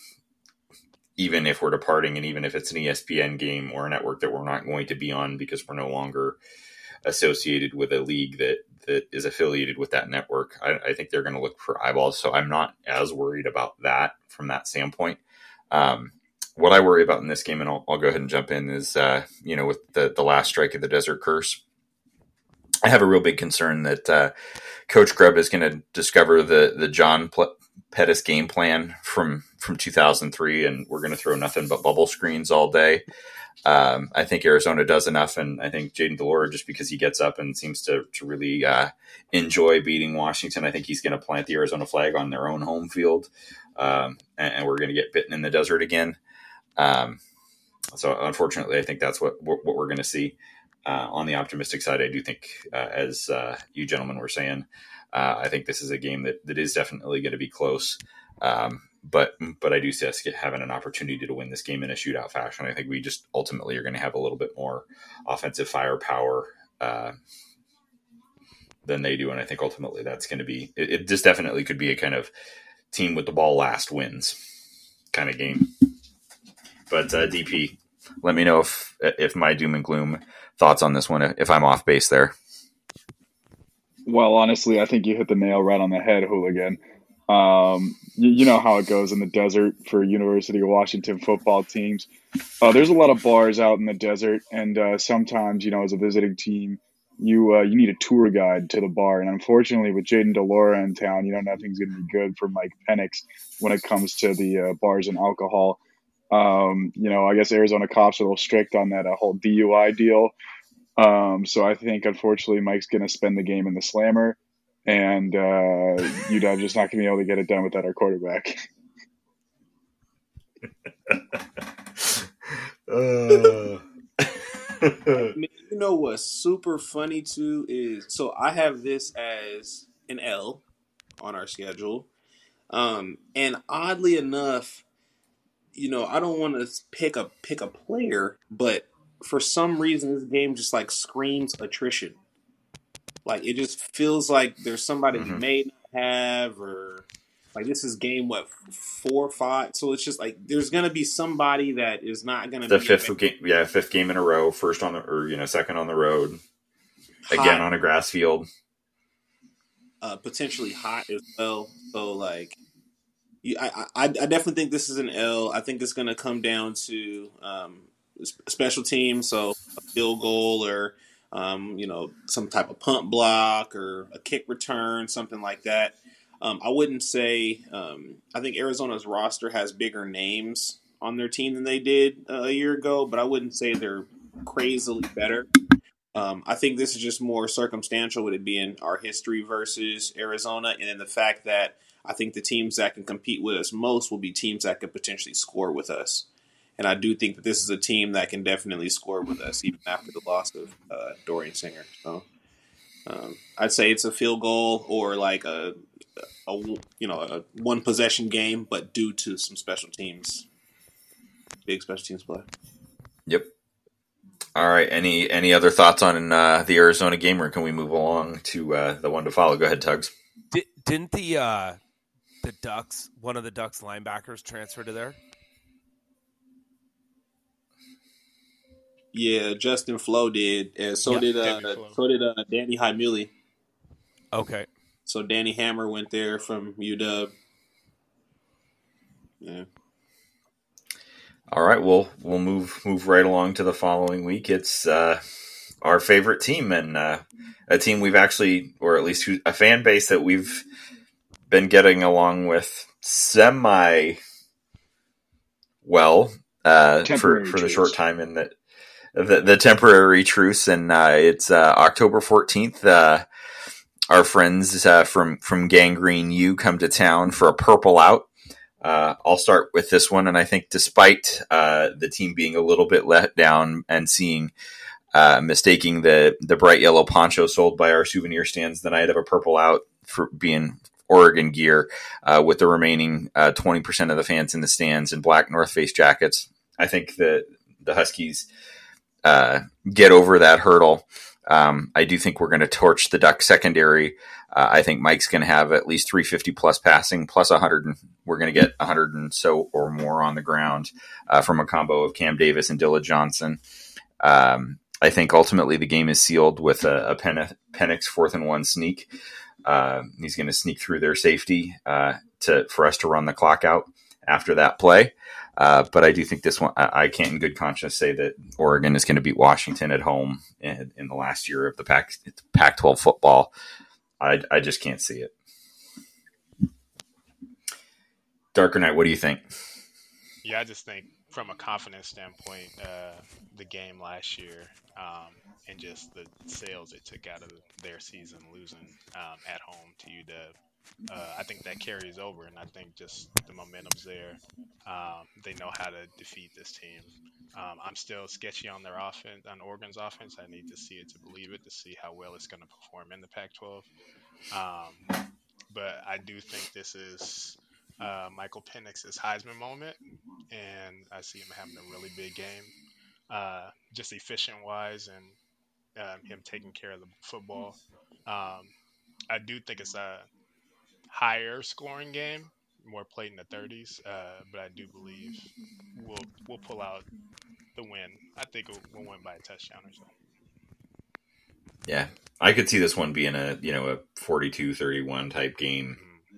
Even if we're departing, and even if it's an E S P N game or a network that we're not going to be on because we're no longer associated with a league that that is affiliated with that network, I, I think they're going to look for eyeballs. So I'm not as worried about that from that standpoint. Um, what I worry about in this game, and I'll, I'll go ahead and jump in, is uh, you know, with the the last strike of the Desert Curse, I have a real big concern that uh, Coach Grubb is going to discover the the John Pl- Pettis game plan from from two thousand three, and we're going to throw nothing but bubble screens all day. Um, I think Arizona does enough, and I think Jayden de Laura, just because he gets up and seems to to really uh, enjoy beating Washington, I think he's going to plant the Arizona flag on their own home field, um, and, and we're going to get bitten in the desert again. Um, so unfortunately, I think that's what what we're going to see. Uh, on the optimistic side, I do think, uh, as uh, you gentlemen were saying, uh, I think this is a game that, that is definitely going to be close. Um, but but I do see us get, having an opportunity to win this game in a shootout fashion. I think we just ultimately are going to have a little bit more offensive firepower uh, than they do. And I think ultimately that's going to be – it, it just definitely could be a kind of team with the ball last wins kind of game. But uh, D P, let me know if if my doom and gloom thoughts on this one, if I'm off base there. Well, honestly, I think you hit the nail right on the head, Hooligan. Um, you, you know how it goes in the desert for University of Washington football teams. Uh, there's a lot of bars out in the desert, and uh, sometimes, you know, as a visiting team, you uh, you need a tour guide to the bar. And unfortunately, with Jayden de Laura in town, you know, nothing's going to be good for Mike Penix when it comes to the uh, bars and alcohol. Um, you know, I guess Arizona cops are a little strict on that uh, whole D U I deal. Um, so I think, unfortunately, Mike's going to spend the game in the slammer, and uh, U W just not going to be able to get it done without our quarterback. uh. I mean, you know what's super funny, too, is so I have this as an L on our schedule. Um, and oddly enough, you know, I don't want to pick a pick a player, but for some reason, this game just like screams attrition. Like it just feels like there's somebody mm-hmm. we may not have, or like this is game what four or five. So it's just like there's gonna be somebody that is not gonna the be fifth game, yeah, fifth game in a row, first on the or you know second on the road, hot. Again on a grass field, uh, potentially hot as well. So like. I, I I definitely think this is an L. I think it's going to come down to um, special teams, so a field goal or um, you know some type of punt block or a kick return, something like that. Um, I wouldn't say um, I think Arizona's roster has bigger names on their team than they did uh, a year ago, but I wouldn't say they're crazily better. Um, I think this is just more circumstantial with it being our history versus Arizona, and then the fact that I think the teams that can compete with us most will be teams that could potentially score with us. And I do think that this is a team that can definitely score with us, even after the loss of uh, Dorian Singer. So um, I'd say it's a field goal or like a, a you know a one possession game, but due to some special teams, big special teams play. Yep. All right. Any any other thoughts on uh, the Arizona game, or can we move along to uh, the one to follow? Go ahead, Tugs. Did, didn't the uh, the Ducks, one of the Ducks linebackers, transfer to there? Yeah, Justin Flo did, and so Yeah. did uh, Devin Flo. so did uh, Danny Hyemule. Okay. So Danny Hammer went there from U W. Yeah. All right, well, we'll move move right along to the following week. It's uh, our favorite team, and uh, a team we've actually, or at least a fan base that we've been getting along with semi well uh, for for the short time in the the, the temporary truce, and uh, it's uh, October fourteenth. Uh, our friends uh, from from Gangrene U come to town for a purple out. Uh, I'll start with this one, and I think despite uh, the team being a little bit let down and seeing uh, mistaking the the bright yellow poncho sold by our souvenir stands the night of a purple out for being Oregon gear, uh, with the remaining uh, twenty percent of the fans in the stands in black North Face jackets, I think that the Huskies uh, get over that hurdle. Um, I do think we're going to torch the Duck secondary. Uh, I think Mike's going to have at least three fifty plus passing, plus one hundred. And we're going to get one hundred and so or more on the ground uh, from a combo of Cam Davis and Dilla Johnson. Um, I think ultimately the game is sealed with a, a Pen- Penix fourth and one sneak. Uh, he's going to sneak through their safety uh, to for us to run the clock out after that play. Uh, but I do think this one, I, I can't in good conscience say that Oregon is going to beat Washington at home in, in the last year of the Pac, Pac twelve football. I, I just can't see it. Darker Knight, what do you think? Yeah, I just think from a confidence standpoint, uh, the game last year um, and just the sales it took out of their season losing um, at home to U W. Uh, I think that carries over, and I think just the momentum's there. Um, they know how to defeat this team. Um, I'm still sketchy on their offense, on Oregon's offense. I need to see it to believe it, to see how well it's going to perform in the Pac twelve. Um, but I do think this is uh, Michael Penix's Heisman moment, and I see him having a really big game, uh, just efficient-wise, and um, him taking care of the football. Um, I do think it's a higher scoring game, more played in the thirties, uh, but I do believe we'll we'll pull out the win. I think we'll, we'll win by a touchdown or so. Yeah, I could see this one being a you know a forty-two thirty-one type game. Mm-hmm.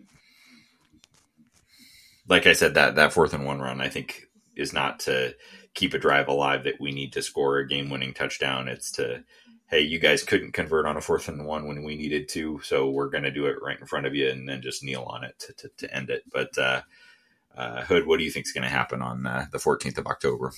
Like I said, that that fourth and one run I think is not to keep a drive alive that we need to score a game winning touchdown. It's to, hey, you guys couldn't convert on a fourth and one when we needed to, so we're going to do it right in front of you and then just kneel on it to, to, to end it. But uh, uh, Hood, what do you think is going to happen on uh, the fourteenth of October?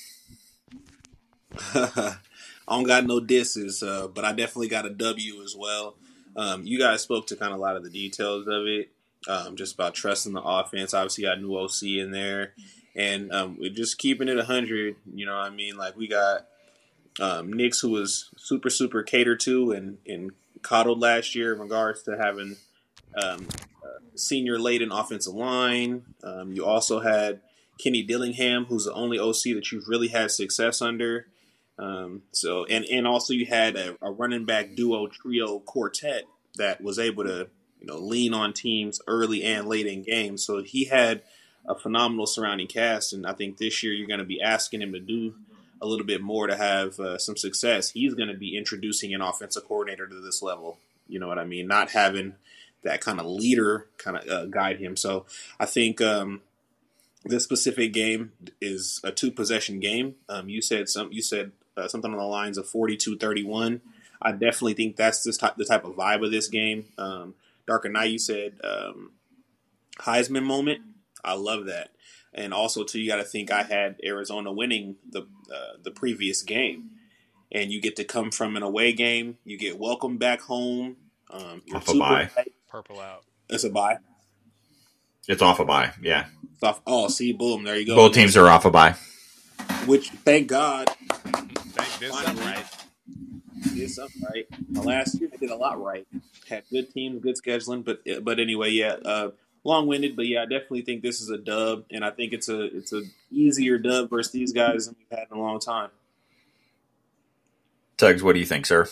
I don't got no disses, uh, but I definitely got a W as well. Um, you guys spoke to kind of a lot of the details of it, um, just about trusting the offense. Obviously, got new O C in there, and um, we're just keeping it one hundred. You know what I mean? Like, we got um, Nix, who was super, super catered to and, and coddled last year in regards to having um, uh, senior laden offensive line. Um, you also had Kenny Dillingham, who's the only O C that you've really had success under. Um, so and, and also you had a, a running back duo trio quartet that was able to, you know, lean on teams early and late in games. So he had a phenomenal surrounding cast, and I think this year you're going to be asking him to do a little bit more to have uh, some success. He's going to be introducing an offensive coordinator to this level. You know what I mean? Not having that kind of leader kind of uh, guide him. So I think um, this specific game is a two possession game. Um, you said some. You said. Uh, something on the lines of forty-two thirty-one. I definitely think that's this type, the type of vibe of this game. Um, Darker Knight, you said um, Heisman moment. I love that. And also, too, you got to think I had Arizona winning the uh, the previous game. And you get to come from an away game. You get welcomed back home. Um, you're off a bye. Hyped. Purple out. It's a bye. It's off a bye, yeah. It's off. Oh, see, boom, there you go. Both teams are off a bye. Which, thank God. Thank did something right. Did something right. Now, last year they did a lot right. Had good teams, good scheduling, but but anyway, yeah, uh, long-winded, but yeah, I definitely think this is a dub, and I think it's a it's a easier dub versus these guys than we've had in a long time. Tugs, what do you think, sir?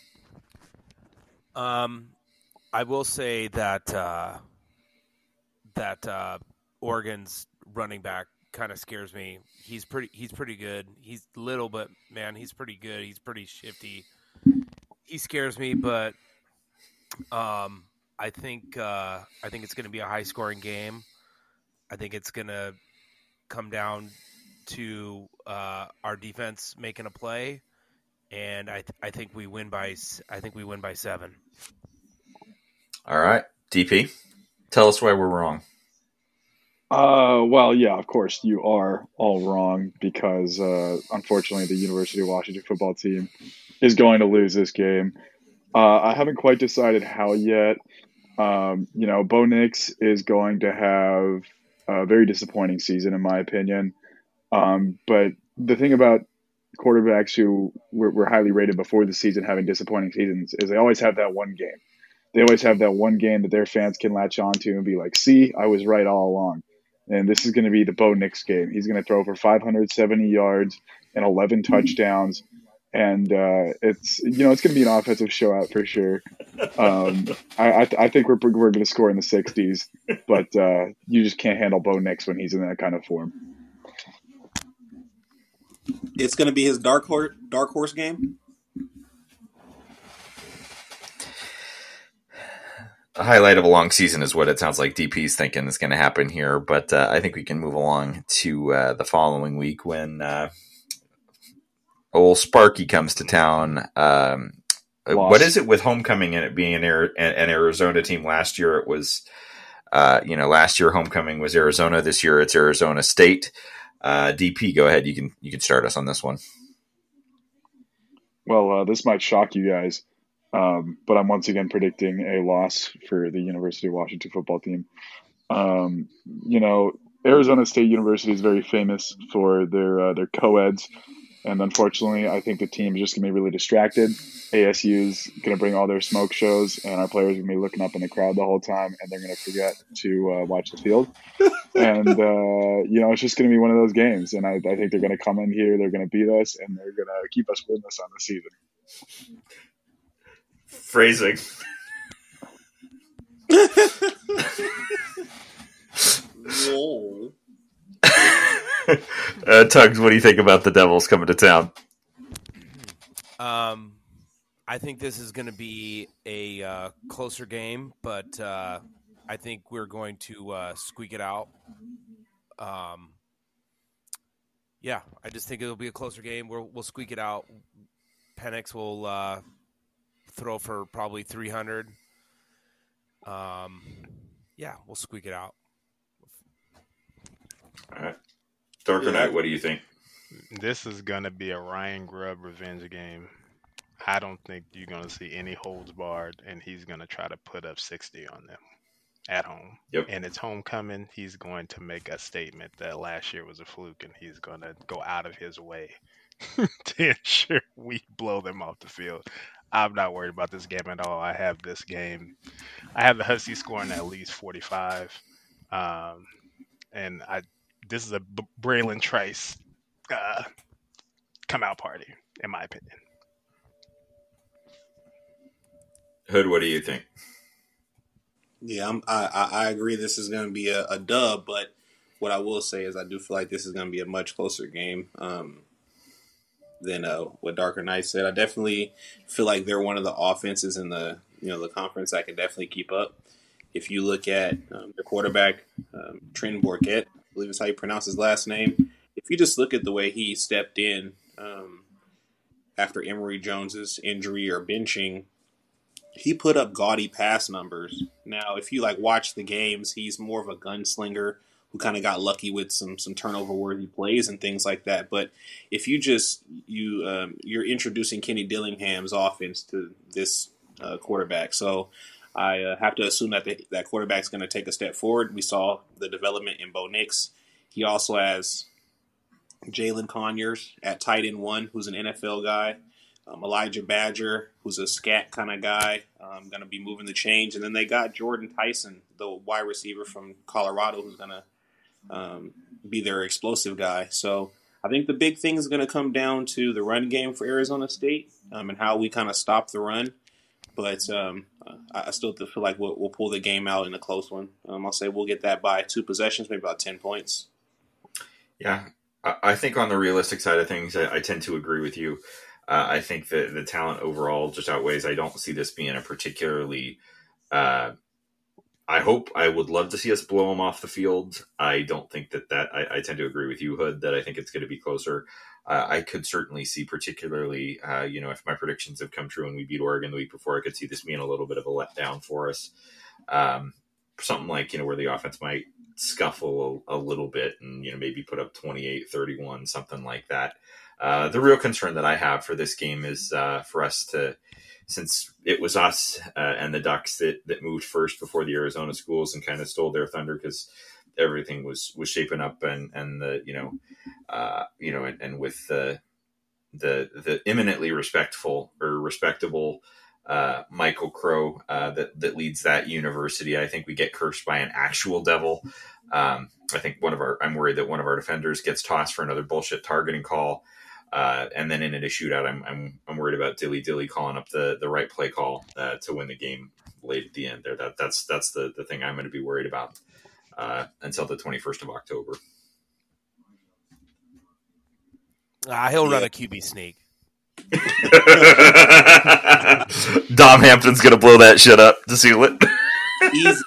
Um, I will say that uh, that uh, Oregon's running back kind of scares me. He's pretty he's pretty good. He's little, but man, he's pretty good. He's pretty shifty. He scares me, but um, I think uh, I think it's going to be a high scoring game. I think it's going to come down to uh, our defense making a play, and I th- I think we win by I think we win by seven. All right, D P, tell us why we're wrong. Uh, well, yeah, of course you are all wrong because uh, unfortunately the University of Washington football team is going to lose this game. Uh, I haven't quite decided how yet. Um, you know, Bo Nix is going to have a very disappointing season, in my opinion. Um, but the thing about quarterbacks who were, were highly rated before the season having disappointing seasons is they always have that one game. They always have that one game that their fans can latch onto and be like, see, I was right all along. And this is going to be the Bo Nix game. He's going to throw for five hundred seventy yards and eleven touchdowns. And uh, it's, you know, it's going to be an offensive showout for sure. Um, I, I, I think we're, we're going to score in the sixties, but uh, you just can't handle Bo Nix when he's in that kind of form. It's going to be his dark horse, dark horse game. A highlight of a long season is what it sounds like D P's thinking is going to happen here, but uh, I think we can move along to uh, the following week when uh, old Sparky comes to town. Um, what is it with homecoming and it being an, an Arizona team? Last year it was, uh, you know, last year homecoming was Arizona. This year it's Arizona State. Uh, D P, go ahead. You can you can start us on this one. Well, uh, this might shock you guys. Um, but I'm once again predicting a loss for the University of Washington football team. Um, you know, Arizona State University is very famous for their uh, their co-eds, and unfortunately, I think the team is just going to be really distracted. A S U is going to bring all their smoke shows, and our players are going to be looking up in the crowd the whole time, and they're going to forget to uh, watch the field. And, uh, you know, it's just going to be one of those games, and I, I think they're going to come in here, they're going to beat us, and they're going to keep us winless on the season. Phrasing. Whoa. uh, Tuggs, what do you think about the Devils coming to town? Um, I think this is going to be a uh, closer game, but uh, I think we're going to uh, squeak it out. Um, yeah, I just think it'll be a closer game. We'll, we'll squeak it out. Penix will uh, throw for probably three hundred. Um, yeah, we'll squeak it out. All right. Darker Knight, what do you think? This is going to be a Ryan Grubb revenge game. I don't think you're going to see any holds barred, and he's going to try to put up sixty on them at home. Yep. And it's homecoming. He's going to make a statement that last year was a fluke, and he's going to go out of his way to ensure we blow them off the field. I'm not worried about this game at all. I have this game. I have the Huskies scoring at least forty-five. Um, and I this is a B- Braylon Trice uh, come out party, in my opinion. Hood, what do you think? Yeah, I'm, I, I I agree. This is going to be a, a dub, but what I will say is I do feel like this is going to be a much closer game um, than uh, what Darker Knight said. I definitely feel like they're one of the offenses in the you know the conference that can definitely keep up. If you look at um, the quarterback, um, Trent Bourquette, I believe is how you pronounce his last name. If you just look at the way he stepped in um, after Emory Jones's injury or benching, he put up gaudy pass numbers. Now, if you like watch the games, he's more of a gunslinger who kind of got lucky with some some turnover worthy plays and things like that. But if you just you um, you're introducing Kenny Dillingham's offense to this uh, quarterback, so I uh, have to assume that the, that quarterback's going to take a step forward. We saw the development in Bo Nix. He also has Jalen Conyers at tight end one, who's an N F L guy. Um, Elijah Badger, who's a scat kind of guy, um, going to be moving the change. And then they got Jordan Tyson, the wide receiver from Colorado, who's going to um, be their explosive guy. So I think the big thing is going to come down to the run game for Arizona State um, and how we kind of stop the run. But um, I still feel like we'll, we'll pull the game out in a close one. Um, I'll say we'll get that by two possessions, maybe about ten points. Yeah, I, I think on the realistic side of things, I, I tend to agree with you. Uh, I think that the talent overall just outweighs. I don't see this being a particularly. Uh, I hope I would love to see us blow them off the field. I don't think that that. I, I tend to agree with you, Hood, that I think it's going to be closer. Uh, I could certainly see, particularly, uh, you know, if my predictions have come true and we beat Oregon the week before, I could see this being a little bit of a letdown for us. Um, something like, you know, where the offense might scuffle a, a little bit and, you know, maybe put up twenty-eight thirty-one, something like that. Uh, the real concern that I have for this game is uh, for us to, since it was us uh, and the Ducks that, that moved first before the Arizona schools and kind of stole their thunder because everything was, was shaping up and, and the, you know, uh, you know, and, and with the, the, the eminently respectful or respectable uh, Michael Crow uh, that, that leads that university. I think we get cursed by an actual devil. Um, I think one of our, I'm worried that one of our defenders gets tossed for another bullshit targeting call. Uh, and then in a shootout, I'm, I'm, I'm worried about Dilly Dilly calling up the, the right play call uh, to win the game late at the end there. That that's, that's the, the thing I'm going to be worried about uh, until the twenty-first of October. Uh, he'll Yeah. run a Q B sneak. Dom Hampton's going to blow that shit up to seal it. Easy.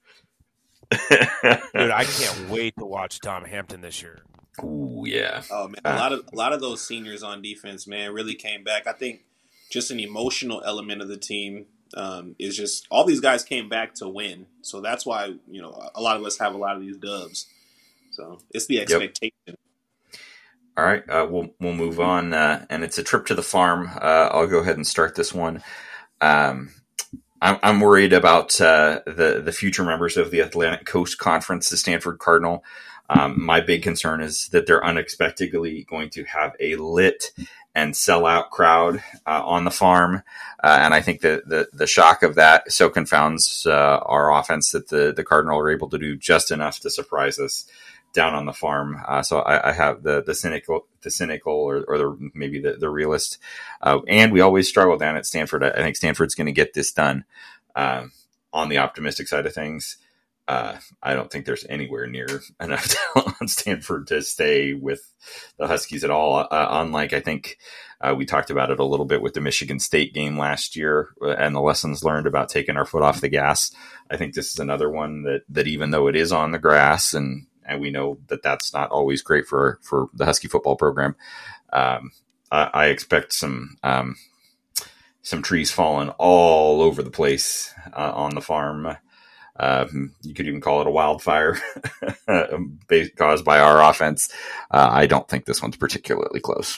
Dude, I can't wait to watch Tom Hampton this year. Ooh, yeah. Oh man, a lot of a lot of those seniors on defense, man, really came back. I think just an emotional element of the team um, is just all these guys came back to win. So that's why, you know, a lot of us have a lot of these dubs. So it's the expectation. Yep. All right, uh, we'll we'll move on, uh, and it's a trip to the farm. Uh, I'll go ahead and start this one. Um, I'm, I'm worried about uh, the the future members of the Atlantic Coast Conference, the Stanford Cardinal. Um, my big concern is that they're unexpectedly going to have a lit and sellout crowd uh, on the farm, uh, and I think that the the shock of that so confounds uh, our offense that the the Cardinal are able to do just enough to surprise us down on the farm. Uh, so I, I have the the cynical, the cynical, or, or the maybe the the realist. Uh, and we always struggle down at Stanford. I, I think Stanford's going to get this done. Um, on the optimistic side of things, uh, I don't think there's anywhere near enough talent on Stanford to stay with the Huskies at all. Uh, unlike I think uh, we talked about it a little bit with the Michigan State game last year and the lessons learned about taking our foot off the gas. I think this is another one that that even though it is on the grass and And we know that that's not always great for, for the Husky football program. Um, I, I expect some um, some trees falling all over the place uh, on the farm. Uh, you could even call it a wildfire caused by our offense. Uh, I don't think this one's particularly close.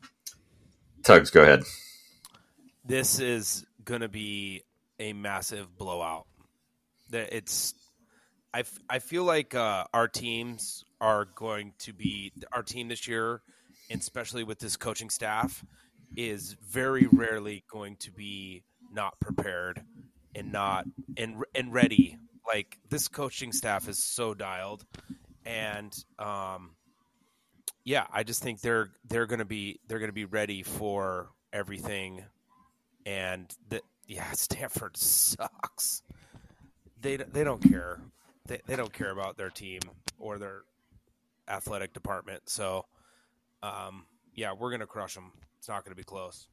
Tugs, go ahead. This is going to be a massive blowout. It's I, f- I feel like uh, our teams are going to be our team this year, and especially with this coaching staff, is very rarely going to be not prepared and not and and ready. Like this coaching staff is so dialed, and um, yeah, I just think they're they're gonna be they're gonna be ready for everything, and the, yeah, Stanford sucks. They they don't care. They they don't care about their team or their athletic department. So, um, yeah, we're gonna crush them. It's not gonna be close.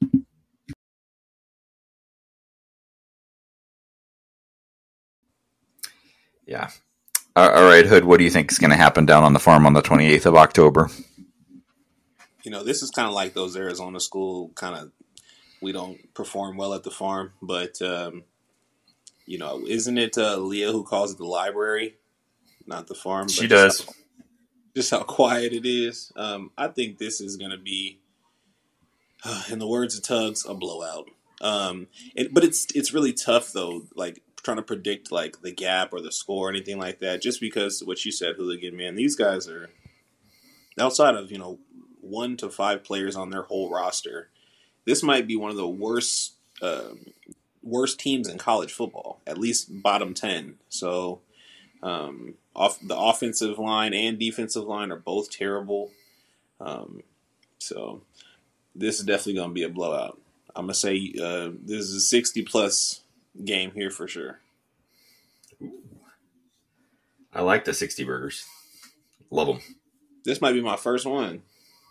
Yeah. All right, Hood, what do you think is going to happen down on the farm on the twenty-eighth of October? You know, this is kind of like those Arizona school kind of, we don't perform well at the farm, but, um, you know, isn't it uh, Leah who calls it the library, not the farm? She but does. Just how, just how quiet it is. Um, I think this is going to be, uh, in the words of Tugs, a blowout. Um, it, but it's it's really tough, though, like, trying to predict like the gap or the score or anything like that, just because what you said, Hooligan, man, these guys are outside of, you know, one to five players on their whole roster. This might be one of the worst um, worst teams in college football, at least bottom ten. So um, off the offensive line and defensive line are both terrible. Um, so this is definitely going to be a blowout. I'm going to say uh, this is a sixty plus game here for sure. I like the sixty burgers. Love them. This might be my first one.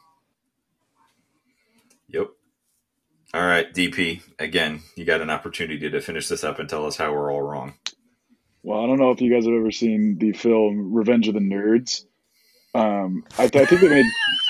Yep. All right, D P. Again, you got an opportunity to finish this up and tell us how we're all wrong. Well, I don't know if you guys have ever seen the film Revenge of the Nerds. Um, I, th- I think they made.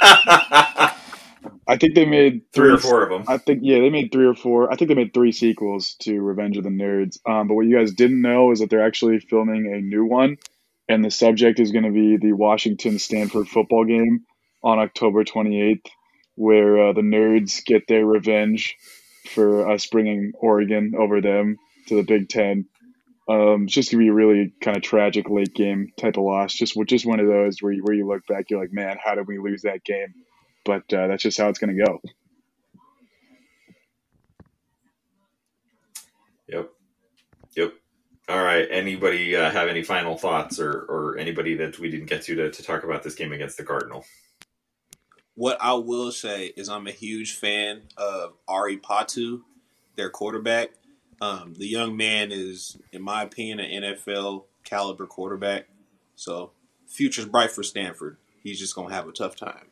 I think they made three, three or four of them. I think yeah, they made three or four. I think they made three sequels to Revenge of the Nerds. Um, but what you guys didn't know is that they're actually filming a new one, and the subject is going to be the Washington Stanford football game on October twenty-eighth, where uh, the Nerds get their revenge for us bringing Oregon over them to the Big Ten. Um, it's just gonna be a really kind of tragic late game type of loss. Just just one of those where you, where you look back, you're like, man, how did we lose that game? But uh, that's just how it's gonna go. Yep. Yep. All right. Anybody uh, have any final thoughts, or or anybody that we didn't get to, to to talk about this game against the Cardinal? What I will say is I'm a huge fan of Ari Patu, their quarterback. Um, the young man is, in my opinion, an N F L caliber quarterback. So, future's bright for Stanford. He's just going to have a tough time.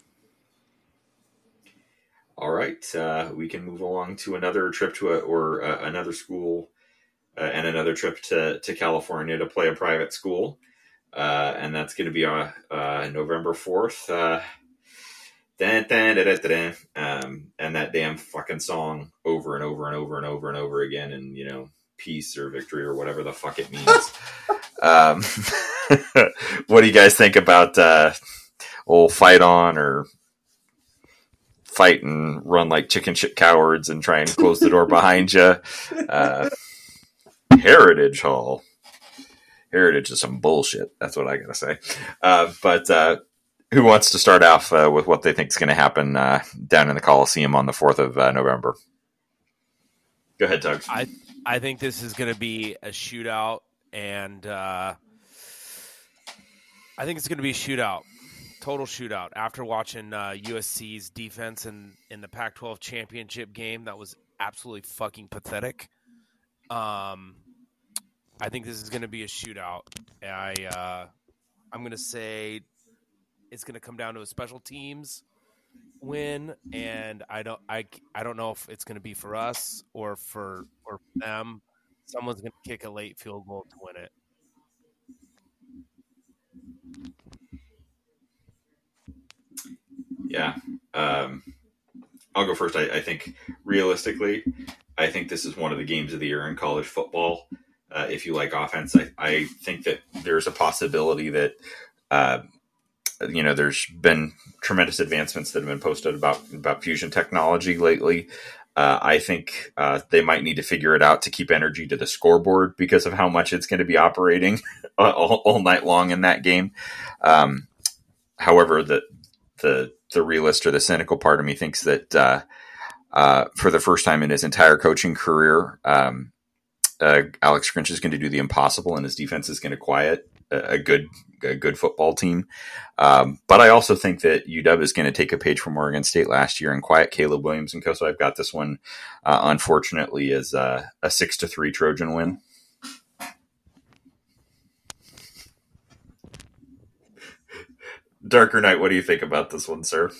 All right. Uh, we can move along to another trip to a, or uh, another school uh, and another trip to, to California to play a private school. Uh, and that's going to be on uh, November fourth. Uh, Dun, dun, dun, dun, dun, dun. Um, and that damn fucking song over and over and over and over and over again, and you know, peace or victory or whatever the fuck it means. um, what do you guys think about uh, old fight on or fight and run like chicken shit cowards and try and close the door behind you? Uh, Heritage Hall. Heritage is some bullshit. That's what I gotta say. Uh, but. Uh, Who wants to start off uh, with what they think is going to happen uh, down in the Coliseum on the fourth of uh, November? Go ahead, Doug. I I think this is going to be a shootout, and uh, I think it's going to be a shootout, total shootout. After watching uh, U S C's defense in, in the Pac twelve championship game, that was absolutely fucking pathetic. Um, I think this is going to be a shootout. I uh, I'm going to say. It's going to come down to a special teams win, and I don't, I, I don't know if it's going to be for us or for or for them. Someone's going to kick a late field goal to win it. Yeah, um, I'll go first. I, I think realistically, I think this is one of the games of the year in college football. Uh, if you like offense, I, I think that there's a possibility that. Uh, You know, there's been tremendous advancements that have been posted about, about fusion technology lately. Uh, I think uh, they might need to figure it out to keep energy to the scoreboard because of how much it's going to be operating all, all night long in that game. Um, however, the, the the realist or the cynical part of me thinks that uh, uh, for the first time in his entire coaching career, um, uh, Alex Grinch is going to do the impossible, and his defense is going to quiet a good a good football team. Um, but I also think that U W is going to take a page from Oregon State last year and quiet Caleb Williams and co. So I've got this one, uh, unfortunately, as uh, a six to three Trojan win. Darker Knight, what do you think about this one, sir?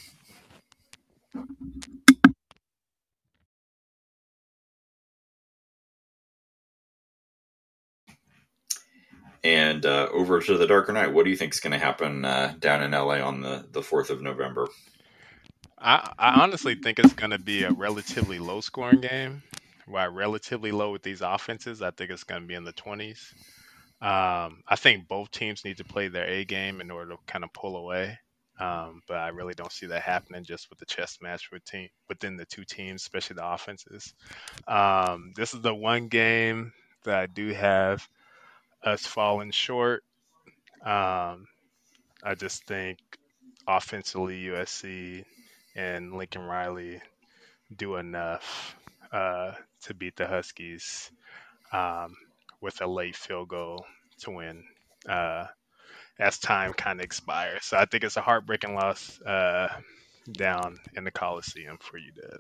And uh, over to the Darker Knight, what do you think is going to happen uh, down in L A on the, the fourth of November? I, I honestly think it's going to be a relatively low-scoring game. Why relatively low with these offenses? I think it's going to be in the twenties. Um, I think both teams need to play their A game in order to kind of pull away. Um, but I really don't see that happening just with the chess match within, within the two teams, especially the offenses. Um, this is the one game that I do have us falling short. Um, I just think offensively U S C and Lincoln Riley do enough uh, to beat the Huskies um, with a late field goal to win uh, as time kind of expires. So I think it's a heartbreaking loss uh, down in the Coliseum for U W.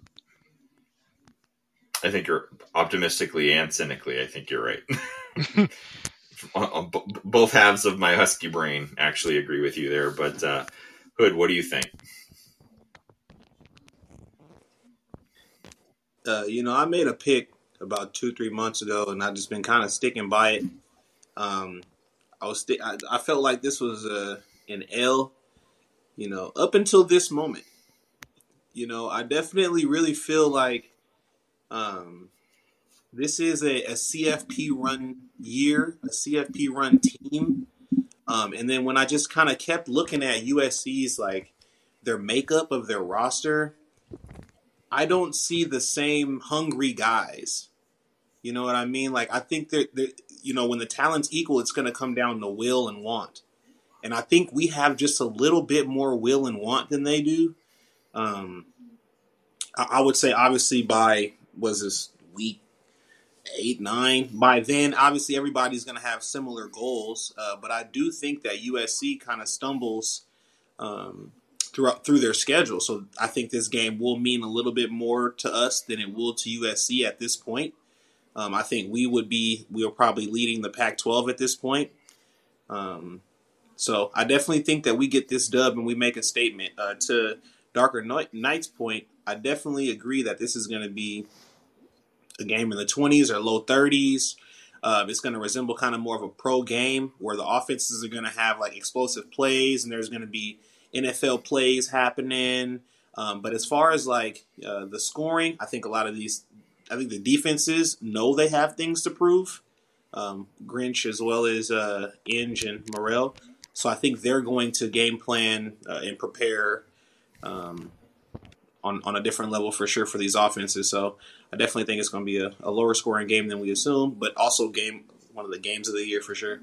I think you're optimistically and cynically. I think you're right. on, on b- both halves of my Husky brain actually agree with you there, but uh, Hood, what do you think? Uh, you know, I made a pick about two, three months ago, and I've just been kind of sticking by it. Um, I was, sti- I, I felt like this was a an L, you know, up until this moment. You know, I definitely really feel like um, this is a, a C F P run year, a C F P run team. Um, and then when I just kind of kept looking at U S C's like their makeup of their roster, I don't see the same hungry guys. You know what I mean? Like I think that you know when the talent's equal, it's going to come down to will and want. And I think we have just a little bit more will and want than they do. Um, I, I would say obviously by was this week eight, nine. By then, obviously everybody's going to have similar goals. Uh, but I do think that U S C kind of stumbles um, throughout through their schedule. So I think this game will mean a little bit more to us than it will to U S C at this point. Um, I think we would be we are probably leading the Pac twelve at this point. Um, so I definitely think that we get this dub and we make a statement. Uh, to Darker Knight's point, I definitely agree that this is going to be a game in the twenties or low thirties. Uh, it's going to resemble kind of more of a pro game where the offenses are going to have like explosive plays and there's going to be N F L plays happening. Um, but as far as like uh, the scoring, I think a lot of these, I think the defenses know they have things to prove. Um, Grinch as well as uh, Inge and Morrell. So I think they're going to game plan uh, and prepare um, on, on a different level for sure for these offenses. So I definitely think it's going to be a, a lower scoring game than we assume, but also game one of the games of the year for sure.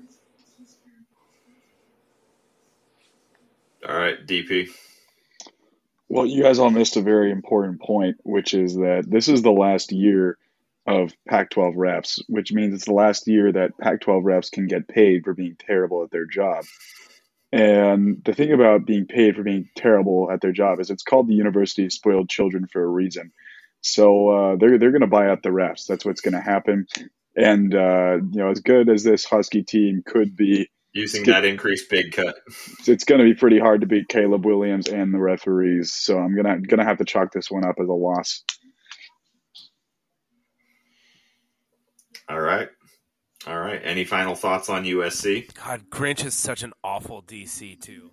All right, D P. Well, you guys all missed a very important point, which is that this is the last year of Pac twelve refs, which means it's the last year that Pac twelve refs can get paid for being terrible at their job. And the thing about being paid for being terrible at their job is it's called the University of Spoiled Children for a reason. So uh, they're they're going to buy out the refs. That's what's going to happen. And uh, you know, as good as this Husky team could be, using that increased big cut, it's going to be pretty hard to beat Caleb Williams and the referees. So I'm gonna gonna have to chalk this one up as a loss. All right. All right. Any final thoughts on U S C? God, Grinch is such an awful D C, too.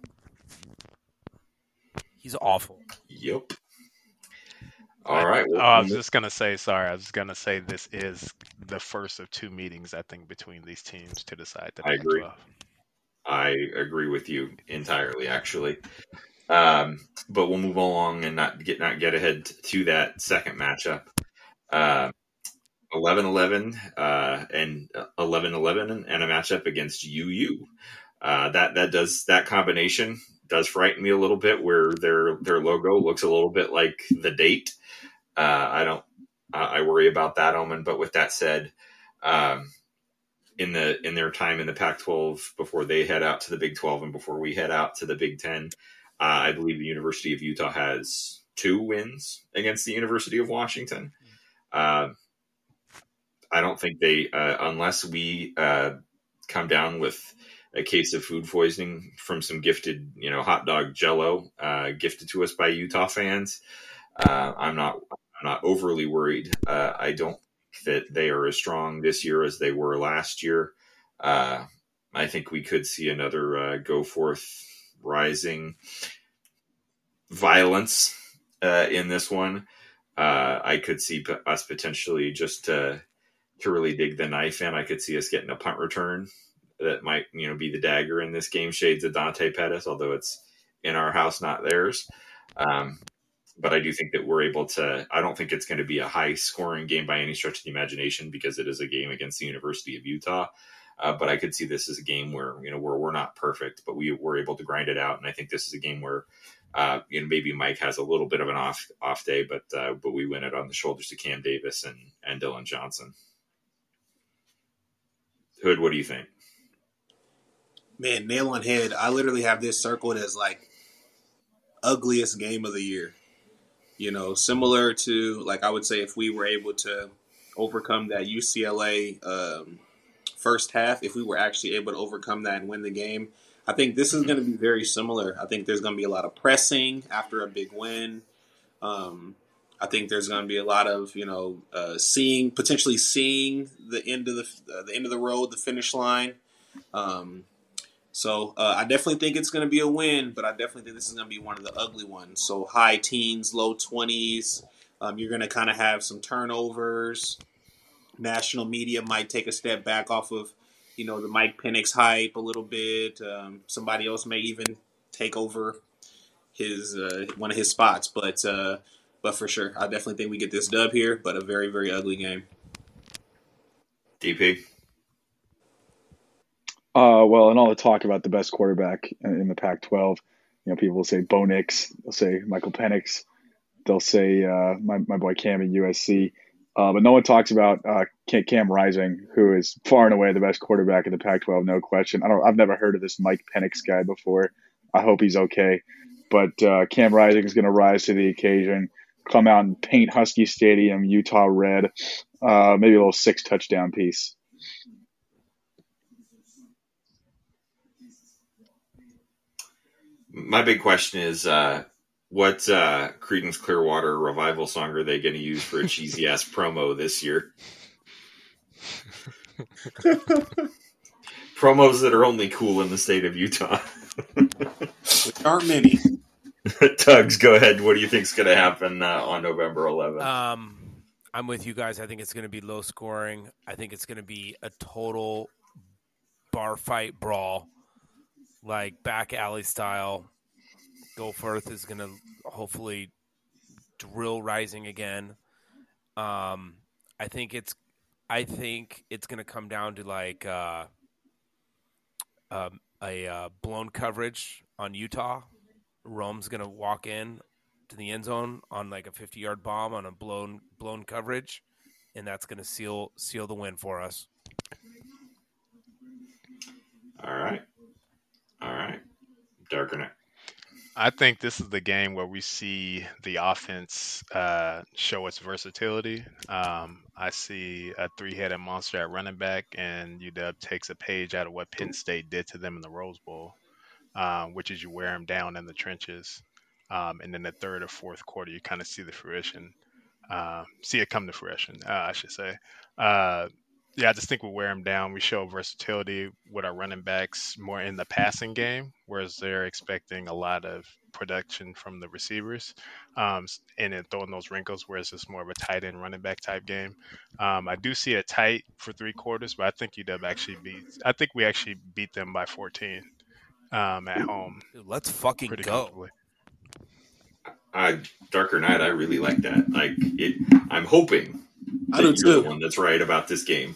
He's awful. Yep. All right. Oh, I was just going to say, sorry, I was going to say this is the first of two meetings, I think, between these teams to decide the I agree. Pac twelve. I agree with you entirely, actually. Um, but we'll move along and not get not get ahead to that second matchup. Uh, eleven eleven uh, and eleven eleven and a matchup against U U. Uh, that that does that combination does frighten me a little bit, where their their logo looks a little bit like the date. Uh, I don't. I worry about that omen. But with that said, um, in the in their time in the Pac twelve before they head out to the Big twelve and before we head out to the Big ten, uh, I believe the University of Utah has two wins against the University of Washington. Uh, I don't think they, uh, unless we uh, come down with a case of food poisoning from some gifted, you know, hot dog Jello uh, gifted to us by Utah fans. Uh, I'm not, I'm not overly worried. Uh, I don't think that they are as strong this year as they were last year. Uh, I think we could see another uh, go forth rising violence uh, in this one. Uh, I could see p- us potentially just uh, to really dig the knife in. I could see us getting a punt return that might, you know, be the dagger in this game. Shades of Dante Pettis, although it's in our house, not theirs. Um, but I do think that we're able to. I don't think it's going to be a high scoring game by any stretch of the imagination because it is a game against the University of Utah. Uh, but I could see this as a game where, you know, where we're not perfect, but we were able to grind it out. And I think this is a game where, uh, you know, maybe Mike has a little bit of an off off day, but uh, but we win it on the shoulders of Cam Davis and and Dylan Johnson. Hood, what do you think? Man, nail on head. I literally have this circled as like ugliest game of the year. You know, similar to like I would say if we were able to overcome that U C L A um, first half, if we were actually able to overcome that and win the game, I think this is going to be very similar. I think there's going to be a lot of pressing after a big win. Um, I think there's going to be a lot of you know uh, seeing potentially seeing the end of the uh, the end of the road, the finish line. Um, so uh, I definitely think it's going to be a win, but I definitely think this is going to be one of the ugly ones. So high teens, low twenties. Um, you're going to kind of have some turnovers. National media might take a step back off of, you know, the Mike Penix hype a little bit. Um, somebody else may even take over his uh, one of his spots, but uh, but for sure, I definitely think we get this dub here. But a very very ugly game. D P. Uh, well, and all the talk about the best quarterback in, in the Pac twelve, you know, people will say Bo Nix, they'll say Michael Penix, they'll say uh, my my boy Cam at U S C. Uh, but no one talks about uh, Cam Rising, who is far and away the best quarterback in the Pac twelve, no question. I don't, I've never heard of this Mike Penix guy before. I hope he's okay. But uh, Cam Rising is going to rise to the occasion, come out and paint Husky Stadium, Utah red, uh, maybe a little six touchdown piece. My big question is, uh, what uh, Creedence Clearwater Revival song are they going to use for a cheesy ass promo this year? Promos that are only cool in the state of Utah. Which aren't many. Tugs, go ahead. What do you think is going to happen uh, on November eleventh? Um, I'm with you guys. I think it's going to be low scoring. I think it's going to be a total bar fight brawl, like back alley style. Goforth is going to hopefully drill Rising again. Um, I think it's, I think it's going to come down to like uh, um, a uh, blown coverage on Utah. Rome's going to walk in to the end zone on like a fifty-yard bomb on a blown blown coverage, and that's going to seal seal the win for us. All right, all right, Darker Knight. I think this is the game where we see the offense uh, show its versatility. Um, I see a three-headed monster at running back, and U W takes a page out of what Penn State did to them in the Rose Bowl, um, which is you wear them down in the trenches. Um, and then the third or fourth quarter, you kind of see the fruition, uh, see it come to fruition, uh, I should say. Uh, yeah, I just think we wear them down. We show versatility with our running backs more in the passing game, whereas they're expecting a lot of production from the receivers, um, and then throwing those wrinkles, whereas it's more of a tight end running back type game. Um, I do see it tight for three quarters, but I think U W actually beats. I think we actually beat them by fourteen um, at home. Dude, let's fucking pretty go. comfortably. Uh, Darker Knight, I really like that. Like it, I'm hoping I that do you're too. the one that's right about this game.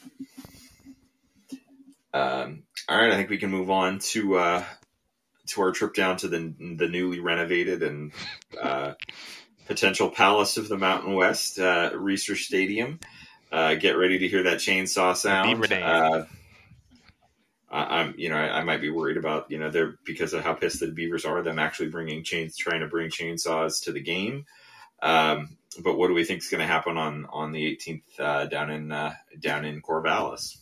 Um, all right, I think we can move on to uh, to our trip down to the the newly renovated and uh, potential Palace of the Mountain West, uh, Research Stadium. Uh, get ready to hear that chainsaw sound. Beaver Dam. Uh, I, I'm, you know, I, I might be worried about, you know, they're because of how pissed the Beavers are, them actually bringing chains, trying to bring chainsaws to the game. Um, but what do we think is going to happen on on the eighteenth uh, down in uh, down in Corvallis?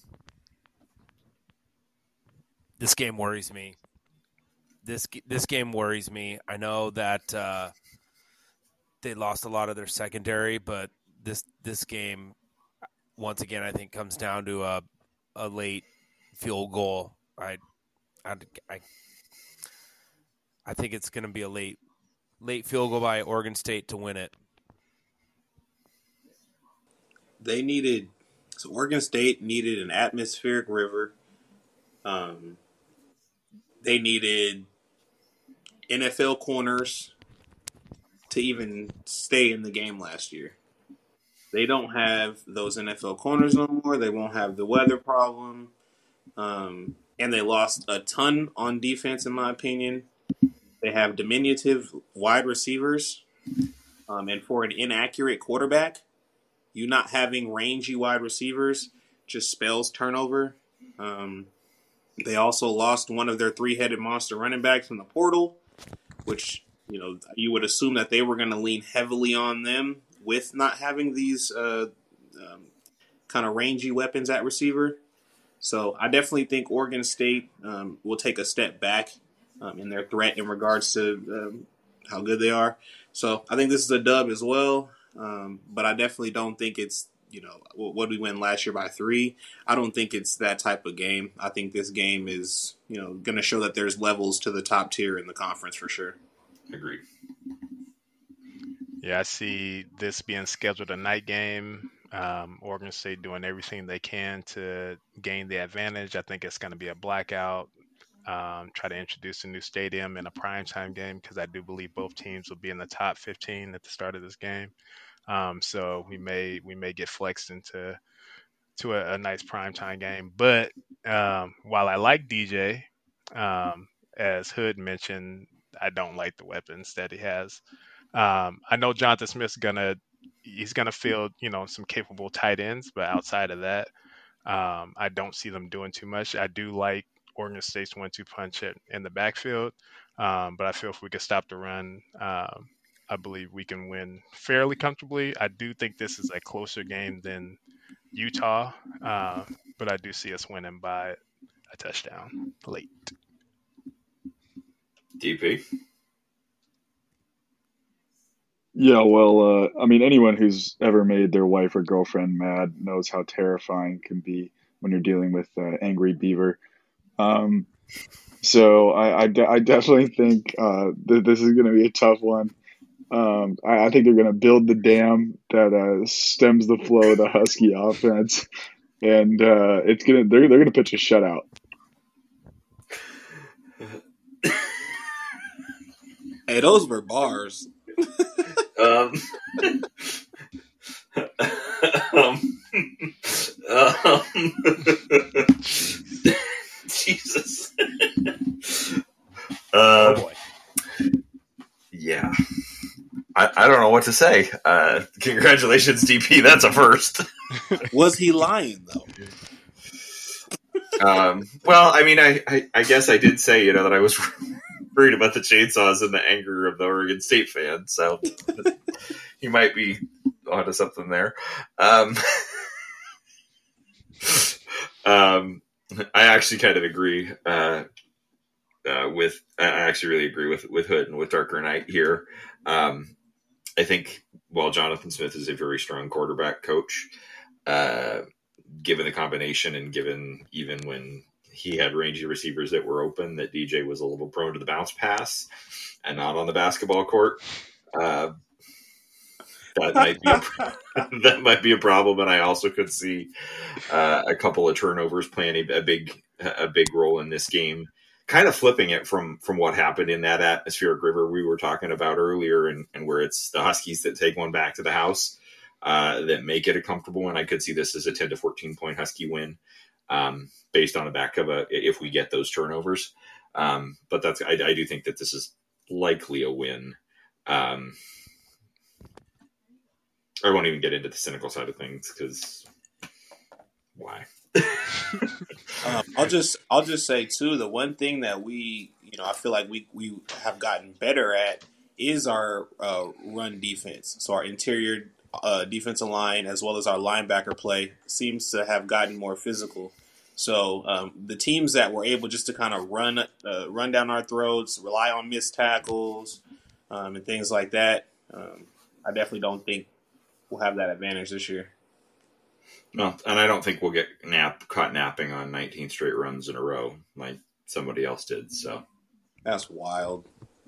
This game worries me. This this game worries me. I know that uh, they lost a lot of their secondary, but this this game, once again, I think comes down to a a late field goal. I I I, I think it's going to be a late late field goal by Oregon State to win it. They needed so Oregon State needed an atmospheric river. Um, they needed N F L corners to even stay in the game last year. They don't have those N F L corners no more. They won't have the weather problem. Um, and they lost a ton on defense, in my opinion. They have diminutive wide receivers. Um, and for an inaccurate quarterback, you not having rangy wide receivers just spells turnover. Um, they also lost one of their three-headed monster running backs from the portal, which, you know, you would assume that they were going to lean heavily on them with not having these uh, um, kind of rangy weapons at receiver. So I definitely think Oregon State um, will take a step back um, in their threat in regards to um, how good they are. So I think this is a dub as well. Um, but I definitely don't think it's, you know, what did we win last year by three? I don't think it's that type of game. I think this game is, you know, going to show that there's levels to the top tier in the conference for sure. Agreed. Yeah, I see this being scheduled a night game. Um, Oregon State doing everything they can to gain the advantage. I think it's going to be a blackout. Um, try to introduce a new stadium in a primetime game because I do believe both teams will be in the top fifteen at the start of this game. Um, so we may we may get flexed into to a, a nice primetime game. But um, while I like D J, um, as Hood mentioned, I don't like the weapons that he has. Um, I know Jonathan Smith's gonna he's gonna field you know some capable tight ends, but outside of that, um, I don't see them doing too much. I do like Oregon State's one-two punch it in the backfield, um, but I feel if we could stop the run, um, I believe we can win fairly comfortably. I do think this is a closer game than Utah, uh, but I do see us winning by a touchdown late. D P. Yeah, well, uh, I mean, anyone who's ever made their wife or girlfriend mad knows how terrifying it can be when you're dealing with uh, angry beaver. Um, so I, I, de- I definitely think uh, th- this is going to be a tough one. Um, I, I think they're going to build the dam that uh, stems the flow of the Husky offense, and uh, it's gonna they're they're going to pitch a shutout. Hey, those were bars. um, um, um, Jesus. Oh uh, boy. yeah. I, I don't know what to say. Uh, congratulations, D P. That's a first. Was he lying though? Um, well, I mean, I, I, I guess I did say, you know, that I was worried about the chainsaws and the anger of the Oregon State fans. So he might be onto something there. Um, um, I actually kind of agree uh, uh, with. I actually really agree with with Hood and with Darker Knight here. Um, I think while Jonathan Smith is a very strong quarterback coach, uh, given the combination and given even when he had rangy receivers that were open, that D J was a little prone to the bounce pass and not on the basketball court. Uh, that might be a, that might be a problem, and I also could see uh, a couple of turnovers playing a, a big a big role in this game. Kind of flipping it from from what happened in that atmospheric river we were talking about earlier, and, and where it's the Huskies that take one back to the house uh, that make it a comfortable one. I could see this as a ten to fourteen point Husky win, um, based on the back of a if we get those turnovers. Um, but that's I, I do think that this is likely a win. Um, I won't even get into the cynical side of things because why? um, I'll just I'll just say too, the one thing that we you know I feel like we we have gotten better at is our uh, run defense. So our interior uh, defensive line as well as our linebacker play seems to have gotten more physical. So um, the teams that were able just to kind of run uh, run down our throats, rely on missed tackles um, and things like that, um, I definitely don't think we'll have that advantage this year. No, and I don't think we'll get nap caught napping on nineteen straight runs in a row like somebody else did. So that's wild.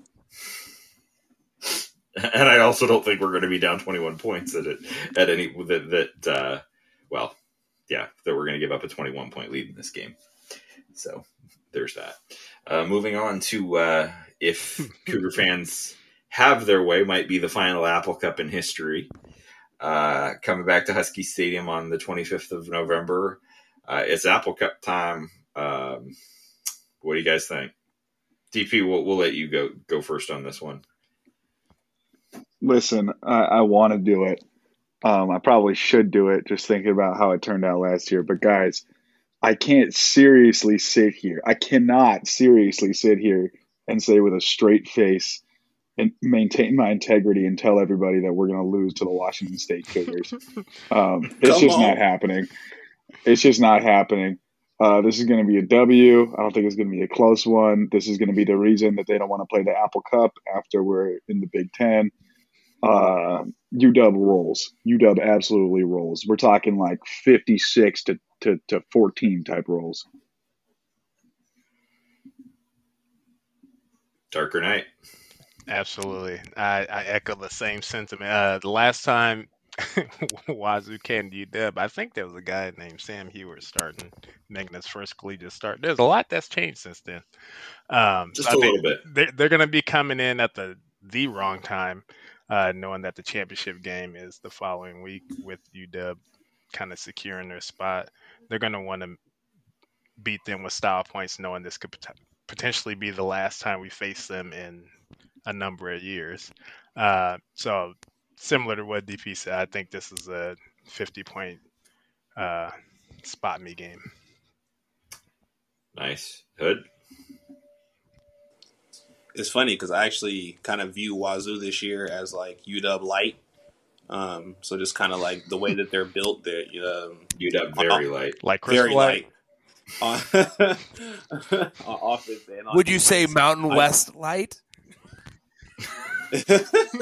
And I also don't think we're going to be down twenty-one points at it at any that that uh, well, yeah, that we're going to give up a twenty-one point lead in this game. So there's that. Uh, moving on to uh, if Cougar fans have their way, might be the final Apple Cup in history. Uh, coming back to Husky Stadium on the twenty-fifth of November. Uh, it's Apple Cup time. Um, what do you guys think? D P, we'll, we'll let you go go first on this one. Listen, I, I want to do it. Um, I probably should do it just thinking about how it turned out last year. But guys, I can't seriously sit here. I cannot seriously sit here and say with a straight face and maintain my integrity and tell everybody that we're going to lose to the Washington State Cougars. Um, it's Come just on. not happening. It's just not happening. Uh, this is going to be a W. I don't think it's going to be a close one. This is going to be the reason that they don't want to play the Apple Cup after we're in the Big Ten. Uh, U W rolls. U W absolutely rolls. We're talking like fifty-six to, to, to fourteen type rolls. Darker Knight. Absolutely. I, I echo the same sentiment. Uh, the last time Wazoo came to U W, I think there was a guy named Sam Hewitt starting, making his first collegiate start. There's a lot that's changed since then. Um, Just so a I think little bit. They're, they're going to be coming in at the, the wrong time, uh, knowing that the championship game is the following week with U W kind of securing their spot. They're going to want to beat them with style points, knowing this could pot- potentially be the last time we face them in a number of years. Uh, so similar to what D P said, I think this is a fifty-point uh, spot me game. Nice. Hood? It's funny because I actually kind of view Wazoo this year as like U W light. Um, so just kind of like the way that they're built, they're um, U W very light. Like Crystal very Light? light on, on offense. And on Would you say defense. Mountain I- West Light? They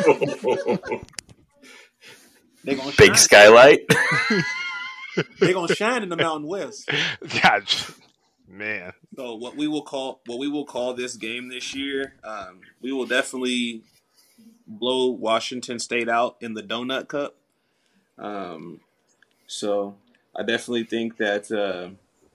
gonna Big shine. skylight. They gonna shine in the Mountain West. God, man. So what we will call what we will call this game this year, um, we will definitely blow Washington State out in the Donut Cup. Um, so I definitely think that uh,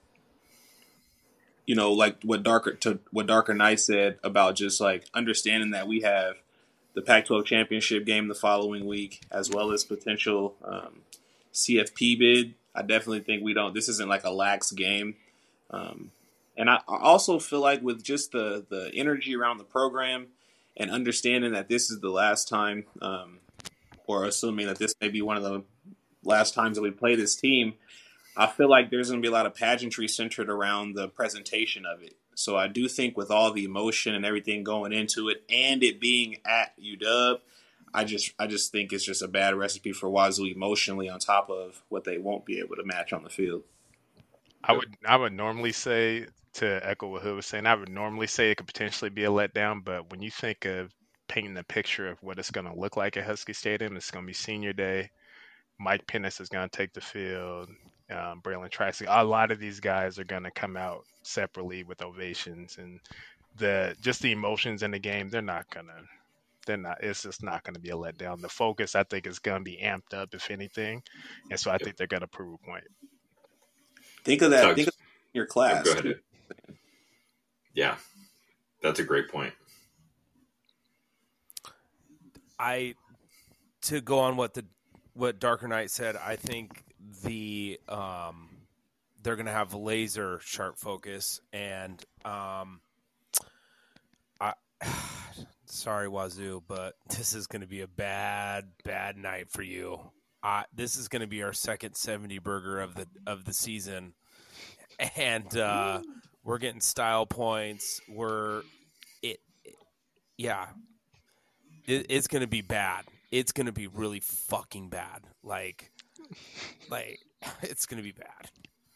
you know, like what Darker to what Darker Knight said about just like understanding that we have the Pac twelve championship game the following week, as well as potential um, C F P bid. I definitely think we don't. This isn't like a lax game. Um, and I I also feel like with just the, the energy around the program and understanding that this is the last time, um, or assuming that this may be one of the last times that we play this team, I feel like there's going to be a lot of pageantry centered around the presentation of it. So I do think with all the emotion and everything going into it and it being at U W, I just I just think it's just a bad recipe for Wazoo emotionally on top of what they won't be able to match on the field. I would I would normally say, to echo what Hood was saying, I would normally say it could potentially be a letdown, but when you think of painting the picture of what it's going to look like at Husky Stadium, it's going to be senior day. Mike Pennis is going to take the field. Um, Braylon Tracy. A lot of these guys are going to come out separately with ovations, and the just the emotions in the game. They're not gonna. They're not. It's just not going to be a letdown. The focus, I think, is going to be amped up, if anything, and so I think they're going to prove a point. Think of that. Tugs. Think of your Oh, class. go ahead. Yeah, that's a great point. I to go on what the what Darker Knight said, I think the um, they're going to have laser sharp focus, and um, I sorry Wazoo, but this is going to be a bad bad night for you. Uh, this is going to be our second seventy burger of the of the season, and uh, we're getting style points. We're it, it yeah. It, it's going to be bad. It's going to be really fucking bad. Like, like it's going to be bad.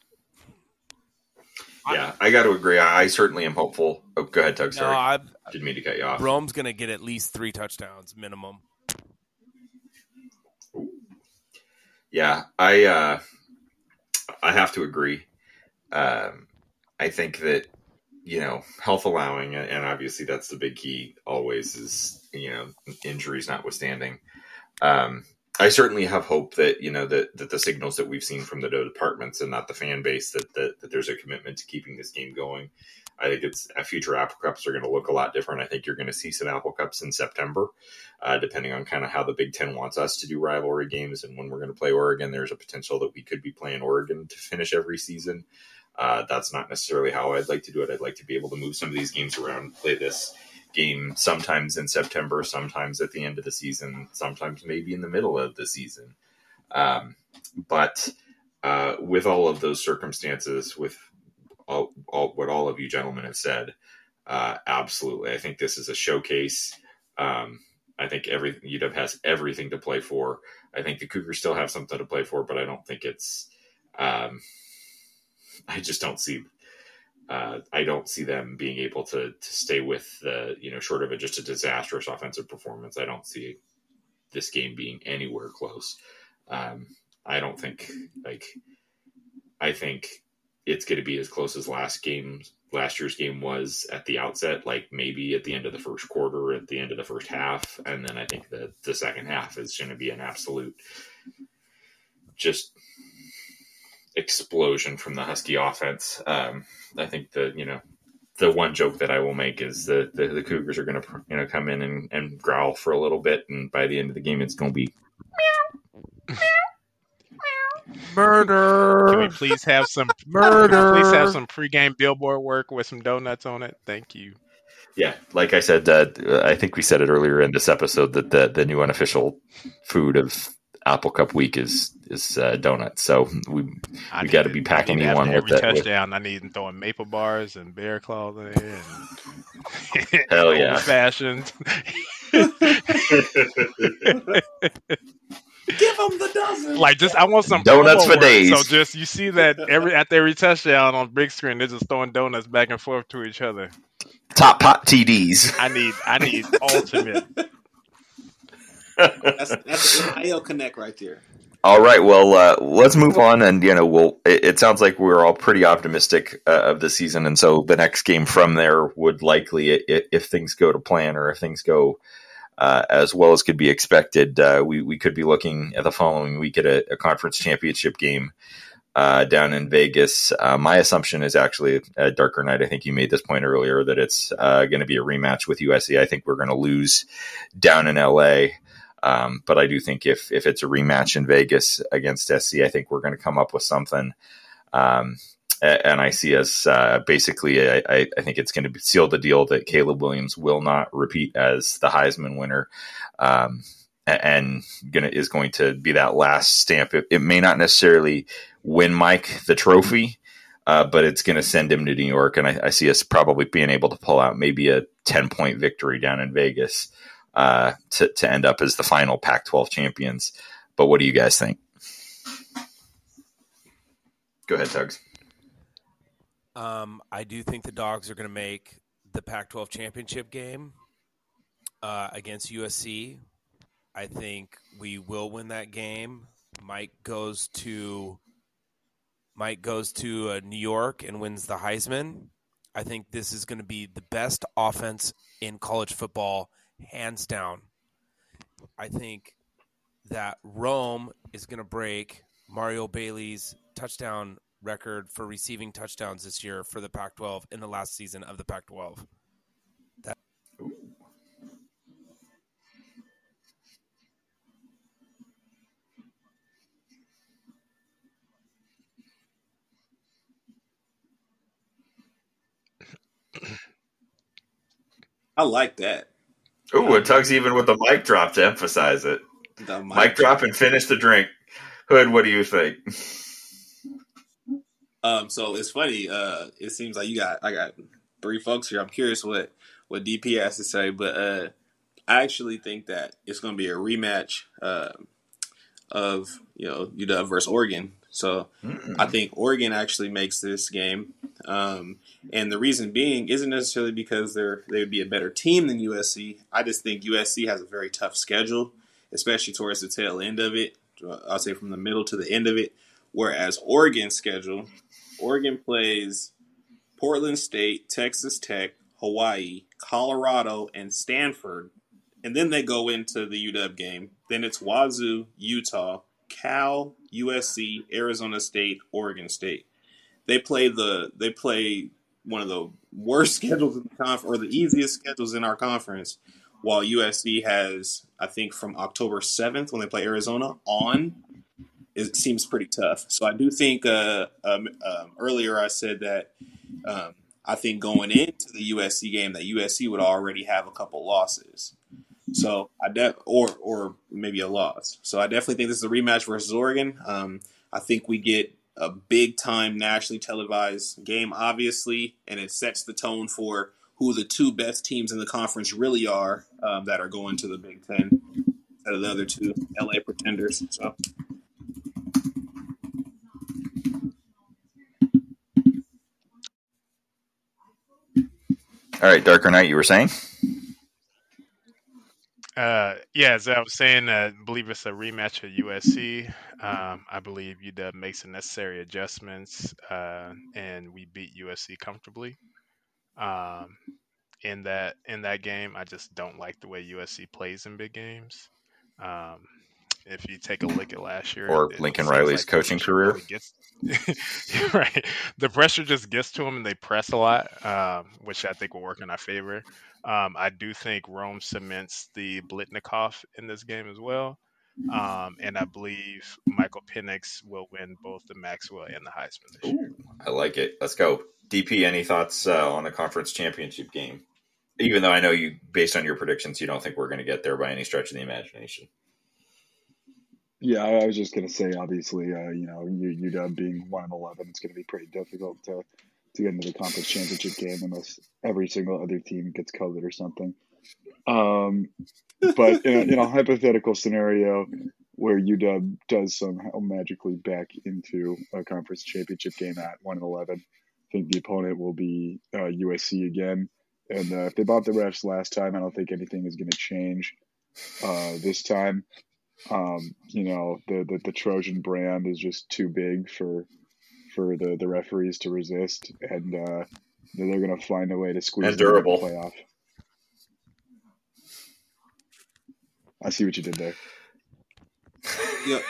Yeah, I got to agree. I, I certainly am hopeful. Oh, go ahead, Tug. No, Sorry, I, didn't mean to cut you off. Rome's going to get at least three touchdowns minimum. Yeah, I uh, I have to agree. Um, I think that, you know, health allowing, and obviously that's the big key always is, you know, injuries notwithstanding. Um, I certainly have hope that, you know, that, that the signals that we've seen from the departments and not the fan base, that, that, that there's a commitment to keeping this game going. I think it's uh, future Apple Cups are going to look a lot different. I think you're going to see some Apple Cups in September, uh, depending on kind of how the Big Ten wants us to do rivalry games and when we're going to play Oregon. There's a potential that we could be playing Oregon to finish every season. Uh, that's not necessarily how I'd like to do it. I'd like to be able to move some of these games around, play this game sometimes in September, sometimes at the end of the season, sometimes maybe in the middle of the season. Um, but uh, with all of those circumstances, with all, all what all of you gentlemen have said, uh, absolutely, I think this is a showcase. Um, I think every U W has everything to play for. I think the Cougars still have something to play for, but I don't think it's. Um, I just don't see. Uh, I don't see them being able to to stay with the you know short of a, just a disastrous offensive performance. I don't see this game being anywhere close. Um, I don't think like I think it's going to be as close as last game last year's game was at the outset, like maybe at the end of the first quarter, at the end of the first half, and then I think that the second half is going to be an absolute just explosion from the Husky offense. Um, I think the you know the one joke that I will make is that the, the Cougars are going to you know come in and, and growl for a little bit, and by the end of the game, it's going to be murder. Can we please have some Murder. Can we please have some pregame billboard work with some donuts on it? Thank you. Yeah, like I said, uh, I think we said it earlier in this episode that the the new unofficial food of Apple Cup Week is is uh, donuts. So we we got to be packing you one with every that. touchdown. With... I need them throwing maple bars and bear claws in there. And hell yeah, old fashioned. Give them the dozen. Like just, I want some donuts for work. days. So just you see that every after every touchdown on big screen, they're just throwing donuts back and forth to each other. Top pot T Ds. I need, I need ultimate. That's that's N I L Connect right there. All right, well, uh, let's move on, and you know, we'll. It, it sounds like we're all pretty optimistic uh, of the season, and so the next game from there would likely, if, if things go to plan or if things go uh, as well as could be expected, uh, we we could be looking at the following week at a, a conference championship game uh, down in Vegas. Uh, my assumption is actually a darker night. I think you made this point earlier that it's uh, going to be a rematch with U S C. I think we're going to lose down in L A. Um, but I do think if if it's a rematch in Vegas against S C, I think we're going to come up with something. Um, and I see us uh, basically, I, I think it's going to seal the deal that Caleb Williams will not repeat as the Heisman winner, um, and gonna is going to be that last stamp. It, it may not necessarily win Mike the trophy, uh, but it's going to send him to New York, and I, I see us probably being able to pull out maybe a ten point victory down in Vegas. Uh, to, to end up as the final Pac twelve champions. But what do you guys think? Go ahead, Tugs. Um, I do think the Dogs are going to make the Pac twelve championship game uh, against U S C. I think we will win that game. Mike goes to Mike goes to uh, New York and wins the Heisman. I think this is going to be the best offense in college football, hands down. I think that Rome is going to break Mario Bailey's touchdown record for receiving touchdowns this year for the Pac twelve in the last season of the Pac twelve. That- I like that. Ooh, and Tugs even with the mic drop to emphasize it. The mic, mic drop and finish the drink. Hood, what do you think? Um, so it's funny. Uh, it seems like you got I got three folks here. I'm curious what what D P has to say, but uh, I actually think that it's going to be a rematch uh, of you know U W versus Oregon. So mm-hmm. I think Oregon actually makes this game, um, and the reason being isn't necessarily because they're they would be a better team than U S C. I just think U S C has a very tough schedule, especially towards the tail end of it. I'll say from the middle to the end of it. Whereas Oregon's schedule, Oregon plays Portland State, Texas Tech, Hawaii, Colorado, and Stanford. And then they go into the U W game. Then it's Wazoo, Utah, Cal, U S C, Arizona State, Oregon State. They play the they play one of the worst schedules in the conference, or the easiest schedules in our conference, while U S C has, I think, from October seventh when they play Arizona on, it seems pretty tough. So I do think uh, um, um, earlier I said that um, I think going into the U S C game that U S C would already have a couple losses. So I de- or or maybe a loss. So I definitely think this is a rematch versus Oregon. Um, I think we get a big time nationally televised game, obviously, and it sets the tone for who the two best teams in the conference really are um, that are going to the Big Ten instead of the other two L A pretenders. So. All right, Darker Knight, you were saying? Uh, yeah, as I was saying, uh, I believe it's a rematch at U S C. Um, I believe U W makes the necessary adjustments, uh, and we beat U S C comfortably. Um, in that in that game, I just don't like the way U S C plays in big games. Um, if you take a look at last year, Or it Lincoln seems Riley's like the coaching pressure career? really gets right. The pressure just gets to them, and they press a lot, um, which I think will work in our favor. Um, I do think Rome cements the Blitnikoff in this game as well, um, and I believe Michael Penix will win both the Maxwell and the Heisman this year. Ooh, I like it. Let's go. D P, any thoughts uh, on the conference championship game? Even though I know you, based on your predictions, you don't think we're going to get there by any stretch of the imagination. Yeah, I was just gonna say, obviously, uh, you know, U- UW being one and eleven, it's gonna be pretty difficult to to get into the conference championship game unless every single other team gets COVID or something. Um, but in a, in a hypothetical scenario where U W does somehow magically back into a conference championship game at one and eleven, I think the opponent will be uh, U S C again. And uh, if they bought the refs last time, I don't think anything is going to change uh, this time. Um, you know, the, the the Trojan brand is just too big for for the, the referees to resist, and uh, they're going to find a way to squeeze And them into the durable. playoff. I see what you did there. Yep.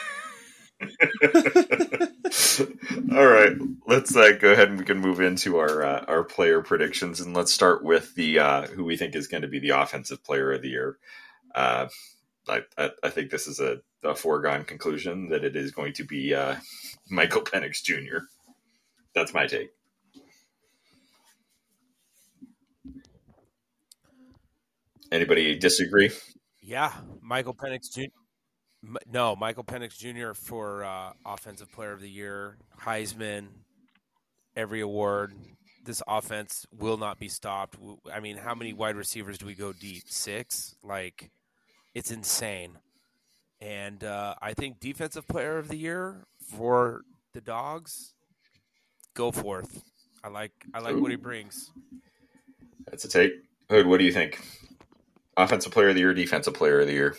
All right, let's uh, go ahead and we can move into our uh, our player predictions, and let's start with the uh, who we think is going to be the offensive player of the year. Uh, I, I, I think this is a, a foregone conclusion that it is going to be uh, Michael Penix Junior That's my take. Anybody disagree? Yeah, Michael Penix Junior No, Michael Penix Junior for uh, Offensive Player of the Year, Heisman, every award. This offense will not be stopped. I mean, how many wide receivers do we go deep? Six? Like, it's insane. And uh, I think Defensive Player of the Year for the Dogs, go forth. I like I like Ooh. what he brings. That's a take. Hood, what do you think? Offensive Player of the Year, Defensive Player of the Year?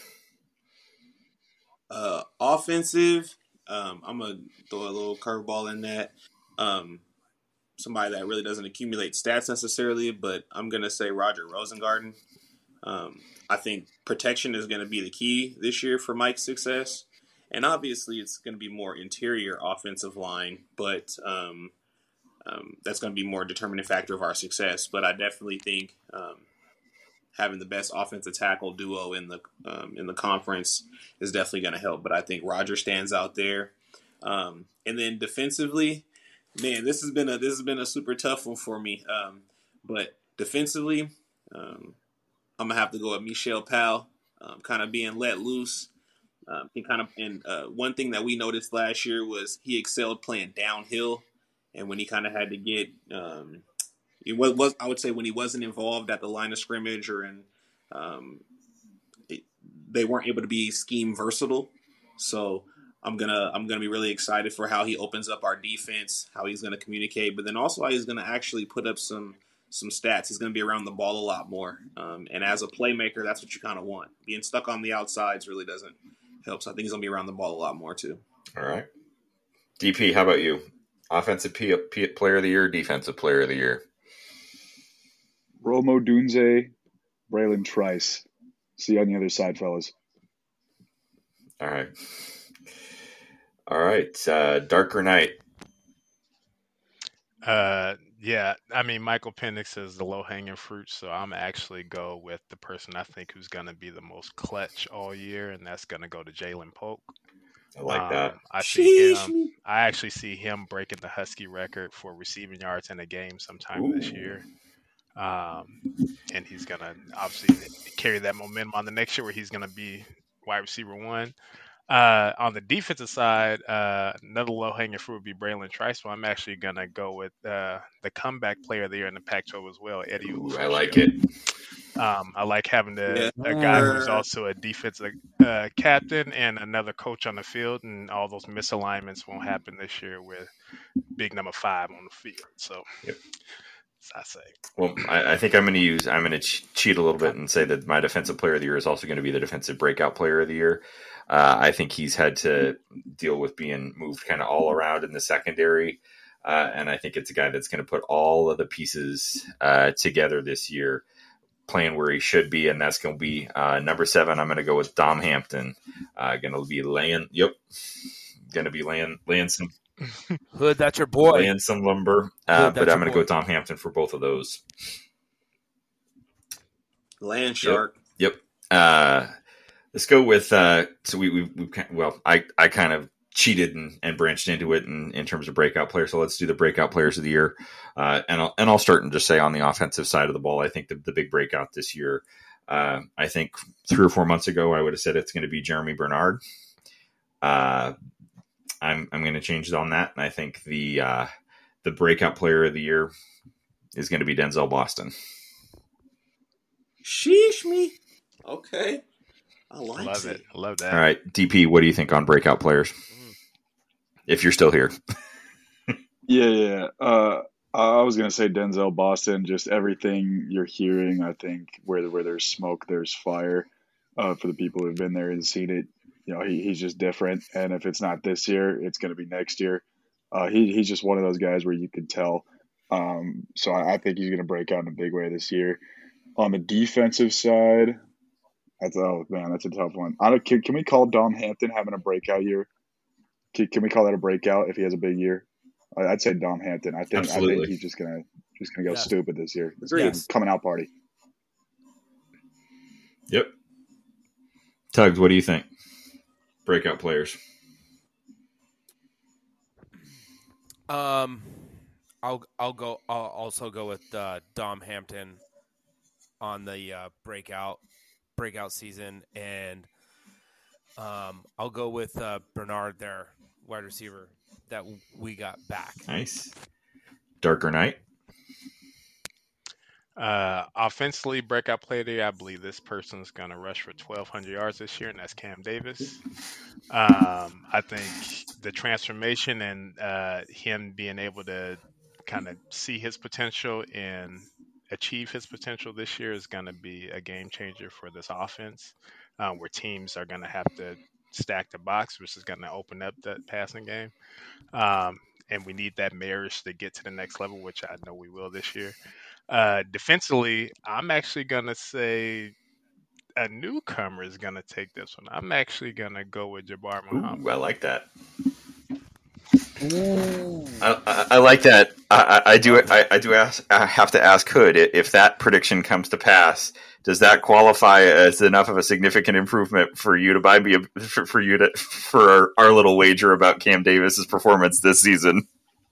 Uh, offensive, um, I'm gonna throw a little curveball in that. Um, somebody that really doesn't accumulate stats necessarily, but I'm gonna say Roger Rosengarten. Um, I think protection is gonna be the key this year for Mike's success, and obviously it's gonna be more interior offensive line, but um, um, that's gonna be more determining factor of our success. But I definitely think. Um, having the best offensive tackle duo in the um, in the conference is definitely going to help. But I think Roger stands out there. Um, and then defensively, man, this has been a this has been a super tough one for me. Um, but defensively, um, I'm gonna have to go with Michelle Powell, um, kind of being let loose. Um, he kind of and uh, one thing that we noticed last year was he excelled playing downhill, and when he kind of had to get um, it was, was I would say when he wasn't involved at the line of scrimmage or in, um, it, they weren't able to be scheme versatile. So I'm gonna I'm gonna be really excited for how he opens up our defense, how he's gonna communicate, but then also how he's gonna actually put up some some stats. He's gonna be around the ball a lot more, um, and as a playmaker, that's what you kind of want. Being stuck on the outsides really doesn't help. So I think he's gonna be around the ball a lot more too. All right, D P, how about you? Offensive P- P- Player of the Year, Defensive Player of the Year? Rome Odunze, Braylon Trice. See you on the other side, fellas. All right. All right. Uh, Darker Knight. Uh, yeah, I mean Michael Penix is the low hanging fruit, so I'm actually go with the person I think who's going to be the most clutch all year, and that's going to go to Jalen Polk. I like um, that. I see Sheesh. him. I actually see him breaking the Husky record for receiving yards in a game sometime this Ooh. year. Um, and he's gonna obviously carry that momentum on the next year, where he's gonna be wide receiver one. Uh, on the defensive side, uh, another low hanging fruit would be Braylon Trice. So I'm actually gonna go with uh, the comeback player of the year in the Pac twelve as well, Eddie Ooh, I like Ulofoshio. it. Um, I like having the, Yeah. a guy who's Uh, also a defensive uh, captain and another coach on the field, and all those misalignments won't happen this year with big number five on the field. So Yep. I say. Well, I, I think I'm going to use. I'm going to ch- cheat a little bit and say that my defensive player of the year is also going to be the defensive breakout player of the year. Uh, I think he's had to deal with being moved kind of all around in the secondary, uh, and I think it's a guy that's going to put all of the pieces uh, together this year, playing where he should be, and that's going to be uh, number seven. I'm going to go with Dom Hampton. Uh, going to be laying. Yep, going to be laying laying some. Hood, that's your boy. Laying some lumber, uh, Hood, but I'm your going to go boy. Dom Hampton for both of those. Land shark. Yep. yep. Uh, let's go with. Uh, so we we we well, I I kind of cheated and, and branched into it in, in terms of breakout players. So let's do the breakout players of the year, uh, and I'll and I'll start and just say on the offensive side of the ball, I think the the big breakout this year. Uh, I think three or four months ago, I would have said it's going to be Jeremy Bernard. Uh, I'm I'm going to change it on that, and I think the uh, the breakout player of the year is going to be Denzel Boston. Sheesh me. Okay. I like Love it. it. I love that. All right, D P, what do you think on breakout players? If you're still here. Yeah, yeah. Uh, I was gonna say Denzel Boston. Just everything you're hearing, I think where where there's smoke, there's fire. Uh, for the people who've been there and seen it, you know, he, he's just different. And if it's not this year, it's gonna be next year. Uh, he he's just one of those guys where you can tell. Um, so I, I think he's gonna break out in a big way this year. On the defensive side, that's oh man, that's a tough one. I don't. Can, can we call Dom Hampton having a breakout year? Can, can we call that a breakout if he has a big year? I- I'd say Dom Hampton. I think I Absolutely. think he's just gonna just gonna go Yes. stupid this year. It's Yes. a coming out party. Yep. Tugs, what do you think? Breakout players. Um, I'll I'll go. I'll also go with uh, Dom Hampton on the uh, breakout breakout season, and um, I'll go with uh, Bernard, their wide receiver that we got back. Nice. Darker Knight. Uh, offensively, breakout player of the year, I believe this person's going to rush for twelve hundred yards this year, and that's Cam Davis. Um, I think the transformation and uh, him being able to kind of see his potential and achieve his potential this year is going to be a game changer for this offense, uh, where teams are going to have to stack the box, which is going to open up that passing game. Um, and we need that marriage to get to the next level, which I know we will this year. Uh, defensively, I'm actually going to say a newcomer is going to take this one. I'm actually going to go with Jabbar Muhammad. Ooh, I like that. I, I, I like that. I, I, I do. I, I do ask. I have to ask Hood if that prediction comes to pass. Does that qualify as enough of a significant improvement for you to buy me a, for, for you to for our, our little wager about Cam Davis's performance this season?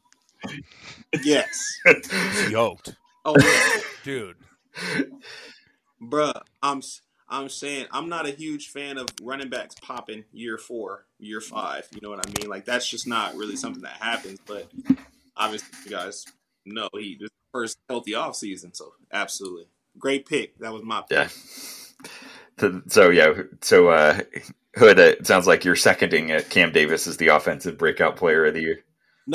Yes. Yoked, Oh, yeah. dude. Bruh, I'm s- I'm saying I'm not a huge fan of running backs popping year four, year five. You know what I mean? Like that's just not really something that happens. But obviously, you guys know he this is the first healthy off season, so absolutely great pick. That was my pick. Yeah. So, so yeah. So uh, Hood, it sounds like you're seconding it. Cam Davis is the offensive breakout player of the year.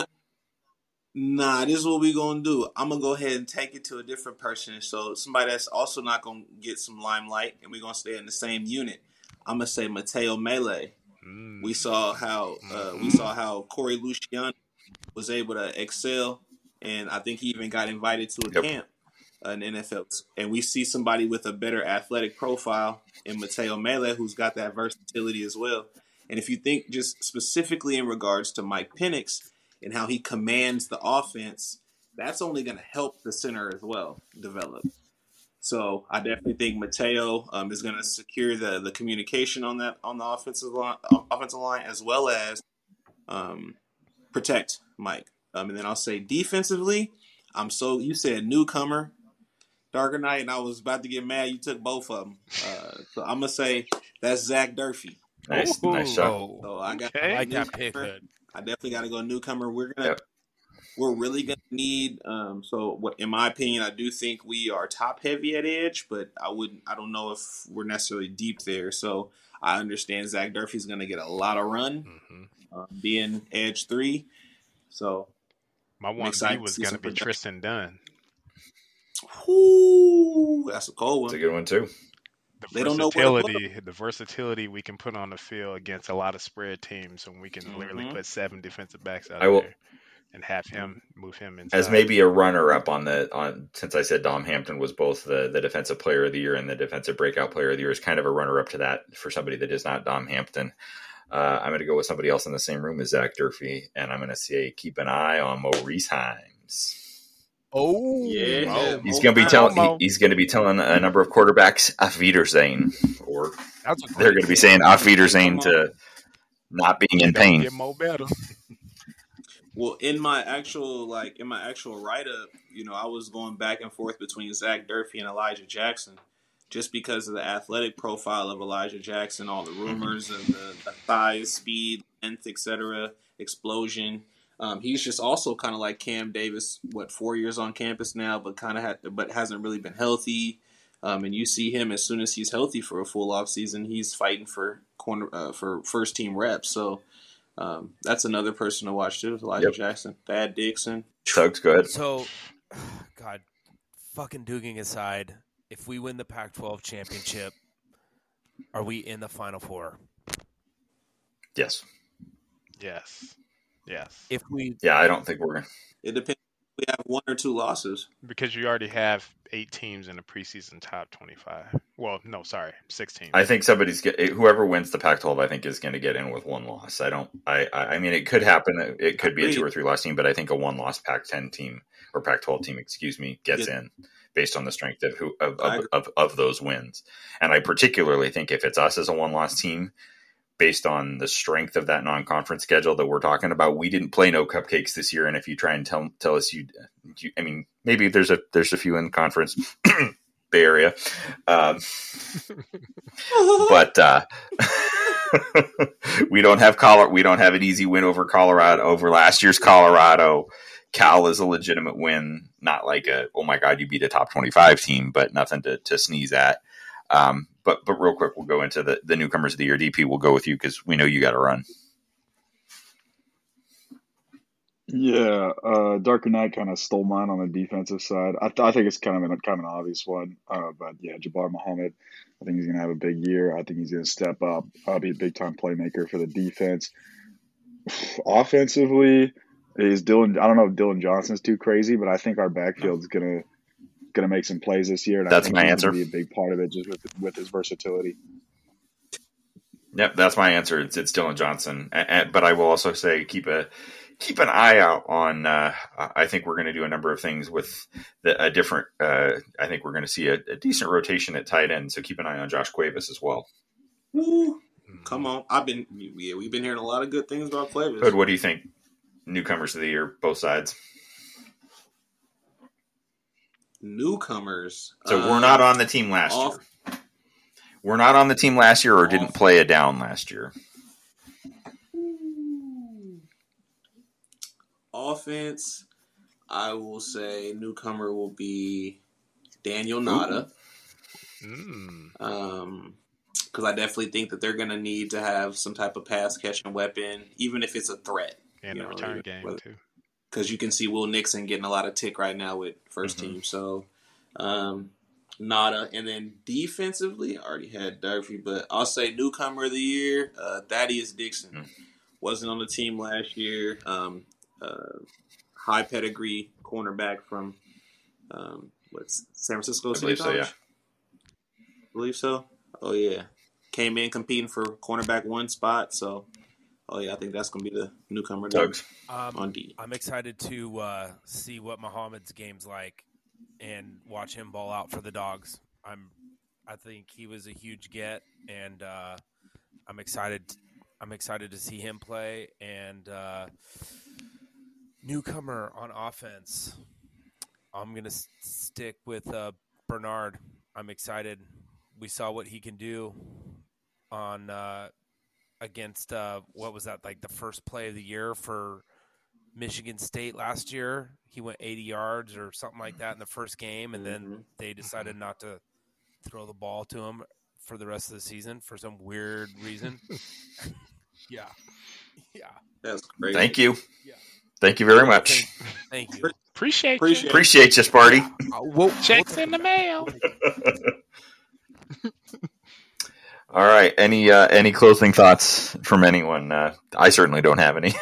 Nah, this is what we gonna do. I'm gonna go ahead and take it to a different person. So somebody that's also not gonna get some limelight, and we're gonna stay in the same unit. I'm gonna say Mateo Mele. Mm. We saw how uh, we saw how Corey Luciano was able to excel, and I think he even got invited to a Yep. camp uh, in the N F L. And we see somebody with a better athletic profile in Mateo Mele, who's got that versatility as well. And if you think just specifically in regards to Mike Penix and how he commands the offense, that's only going to help the center as well develop. So I definitely think Mateo um, is going to secure the the communication on that on the offensive line, offensive line as well as um, protect Mike. Um, and then I'll say defensively, I'm so you said newcomer, Darker Knight, and I was about to get mad. You took both of them, uh, so I'm gonna say that's Zach Durfee. Nice, Ooh. nice shot. Oh, So I got Okay. I like that newcomer. pick, Hood. I definitely got to go newcomer. We're gonna, Yep. we're really gonna need. Um, so, what, in my opinion, I do think we are top heavy at edge, but I wouldn't. I don't know if we're necessarily deep there. So, I understand Zach Durfee's gonna get a lot of run, hmm uh, being edge three. So, My I'm one B excited to was see going some to be production. Tristan Dunn. Whoo, that's a cold It's a one. good one too. The They don't know where to put versatility, the versatility we can put on the field against a lot of spread teams, and we can literally Mhm. put seven defensive backs out I will, there and have him move him as inside. maybe a runner up on the on since I said Dom Hampton was both the the defensive player of the year and the defensive breakout player of the year, is kind of a runner up to that for somebody that is not Dom Hampton. Uh, I'm going to go with somebody else in the same room as Zach Durfee, and I'm going to say keep an eye on Maurice Himes. Oh, Yeah, Oh. He's Mo going to be Himes. telling Mo. he, he's going to be telling a number of quarterbacks Auf Wiedersehen, or that's a they're great going to be pick. saying Auf Hey, Wiedersehen come on. to not being in It don't pain. get more better. Well, in my actual like in my actual write up, you know, I was going back and forth between Zach Durfee and Elijah Jackson, just because of the athletic profile of Elijah Jackson, all the rumors of the, the thighs, speed, length, et cetera, explosion. Um, he's just also kind of like Cam Davis, what four years on campus now, but kind of ha- but hasn't really been healthy. Um, and you see him as soon as he's healthy for a full off season, he's fighting for corner uh, for first team reps. So. Um, that's another person to watch too. Elijah Yep. Jackson, Thad Dixon. Tugs, go ahead. So, God, fucking Duging aside, if we win the Pac twelve championship, are we in the Final Four? Yes. Yes. Yes. If we, Yeah, I don't think we're going to. It depends. If we have one or two losses. Because you already have eight teams in the preseason top twenty-five. Well, no, sorry, sixteen. I think somebody's get whoever wins the Pac twelve. I think is going to get in with one loss. I don't. I. I mean, it could happen. It could be a two or three loss team, but I think a one loss Pac ten team or Pac twelve team, excuse me, gets Yeah. in based on the strength of who of I of, agree. of of those wins. And I particularly think if it's us as a one loss team, based on the strength of that non conference schedule that we're talking about, we didn't play no cupcakes this year. And if you try and tell tell us you, you I mean, maybe there's a there's a few in the conference. Bay Area, um, but uh, we don't have Colorado. We don't have an easy win over Colorado over last year's Colorado. Cal is a legitimate win, not like a oh my god you beat a top twenty-five team, but nothing to, to sneeze at. Um, but but real quick, we'll go into the, the newcomers of the year. D P, we'll go with you because we know you got to run. Yeah, uh, Darker Knight kind of stole mine on the defensive side. I, th- I think it's kind of an, kind of an obvious one, uh, but yeah, Jabbar Muhammad. I think he's going to have a big year. I think he's going to step up, uh, be a big time playmaker for the defense. Offensively, is Dylan. I don't know if Dylan Johnson's too crazy, but I think our backfield's going to going to make some plays this year. And That's I think my he's answer. going to be a big part of it, just with with his versatility. Yep, that's my answer. It's it's Dylan Johnson, a- a- but I will also say keep a keep an eye out on. Uh, I think we're going to do a number of things with the, a different. Uh, I think we're going to see a, a decent rotation at tight end, so keep an eye on Josh Cuevas as well. Woo. Come on, I've been yeah, we've been hearing a lot of good things about Cuevas. Hood, what do you think? Newcomers of the year, both sides. Newcomers. So um, we're not on the team last off- year. We're not on the team last year, or didn't Off- play a down last year. Offense, I will say newcomer will be Daniel Nada. Mm. Um, because I definitely think that they're going to need to have some type of pass catching weapon, even if it's a threat. And You the know, return game, whether- too. Because you can see Will Nixon getting a lot of tick right now with 1st Mhm. team. So, um, Nada. And then defensively, I already had Durfee, but I'll say newcomer of the year, uh, Thaddeus Dixon. Mm. Wasn't on the team last year. Um, uh, high pedigree cornerback from um, what's San Francisco I City believe so, College? yeah. Believe so. Oh yeah, came in competing for cornerback one spot. So, oh yeah, I think that's gonna be the newcomer Tugs. um, on D. I'm excited to uh, see what Muhammad's game's like and watch him ball out for the Dogs. I'm, I think he was a huge get, and uh, I'm excited. I'm excited to see him play. And uh, newcomer on offense, I'm gonna s- stick with uh, Bernard. I'm excited. We saw what he can do on uh, against uh, what was that like the first play of the year for Michigan State last year. He went eighty yards or something like that in the first game, and then Mhm. they decided not to throw the ball to him for the rest of the season for some weird reason. yeah, yeah. That's crazy. Thank you. Yeah. Thank you very much. Thank, thank you. Appreciate, Appreciate you. Appreciate you, Sparty. Uh, we'll, Checks we'll in the mail. All right. Any uh, any closing thoughts from anyone? Uh, I certainly don't have any.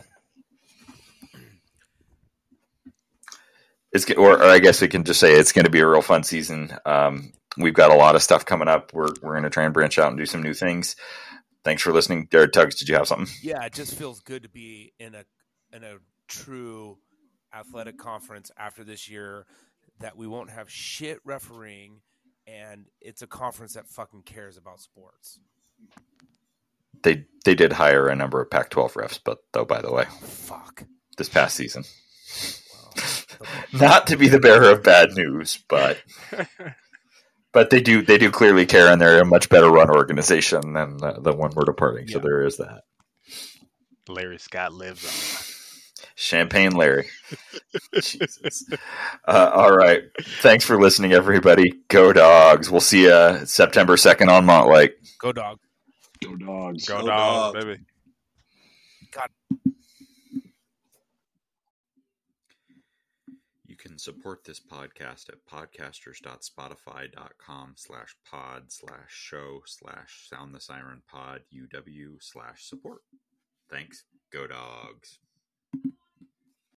It's or, or I guess we can just say it's going to be a real fun season. Um, we've got a lot of stuff coming up. We're we're going to try and branch out and do some new things. Thanks for listening, Jared Tuggs. Did you have something? Yeah, it just feels good to be in a in a true athletic conference after this year. That we won't have shit refereeing, and it's a conference that fucking cares about sports. They they did hire a number of Pac twelve refs, but though by the way, Fuck. this past season. Well, Not to be the bearer of bad news, but but they do they do clearly care, and they're a much better run organization than the, the one we're departing. So Yeah. there is that. Larry Scott lives on. Champagne Larry. Jesus. Uh, all right. Thanks for listening, everybody. Go Dogs. We'll see you September second on Montlake. go dog. Go Dogs. Go, Go dogs, Dogs. baby. You can support this podcast at podcasters.spotify.com slash pod slash show slash sound the siren pod uw slash support. Thanks. Go Dogs.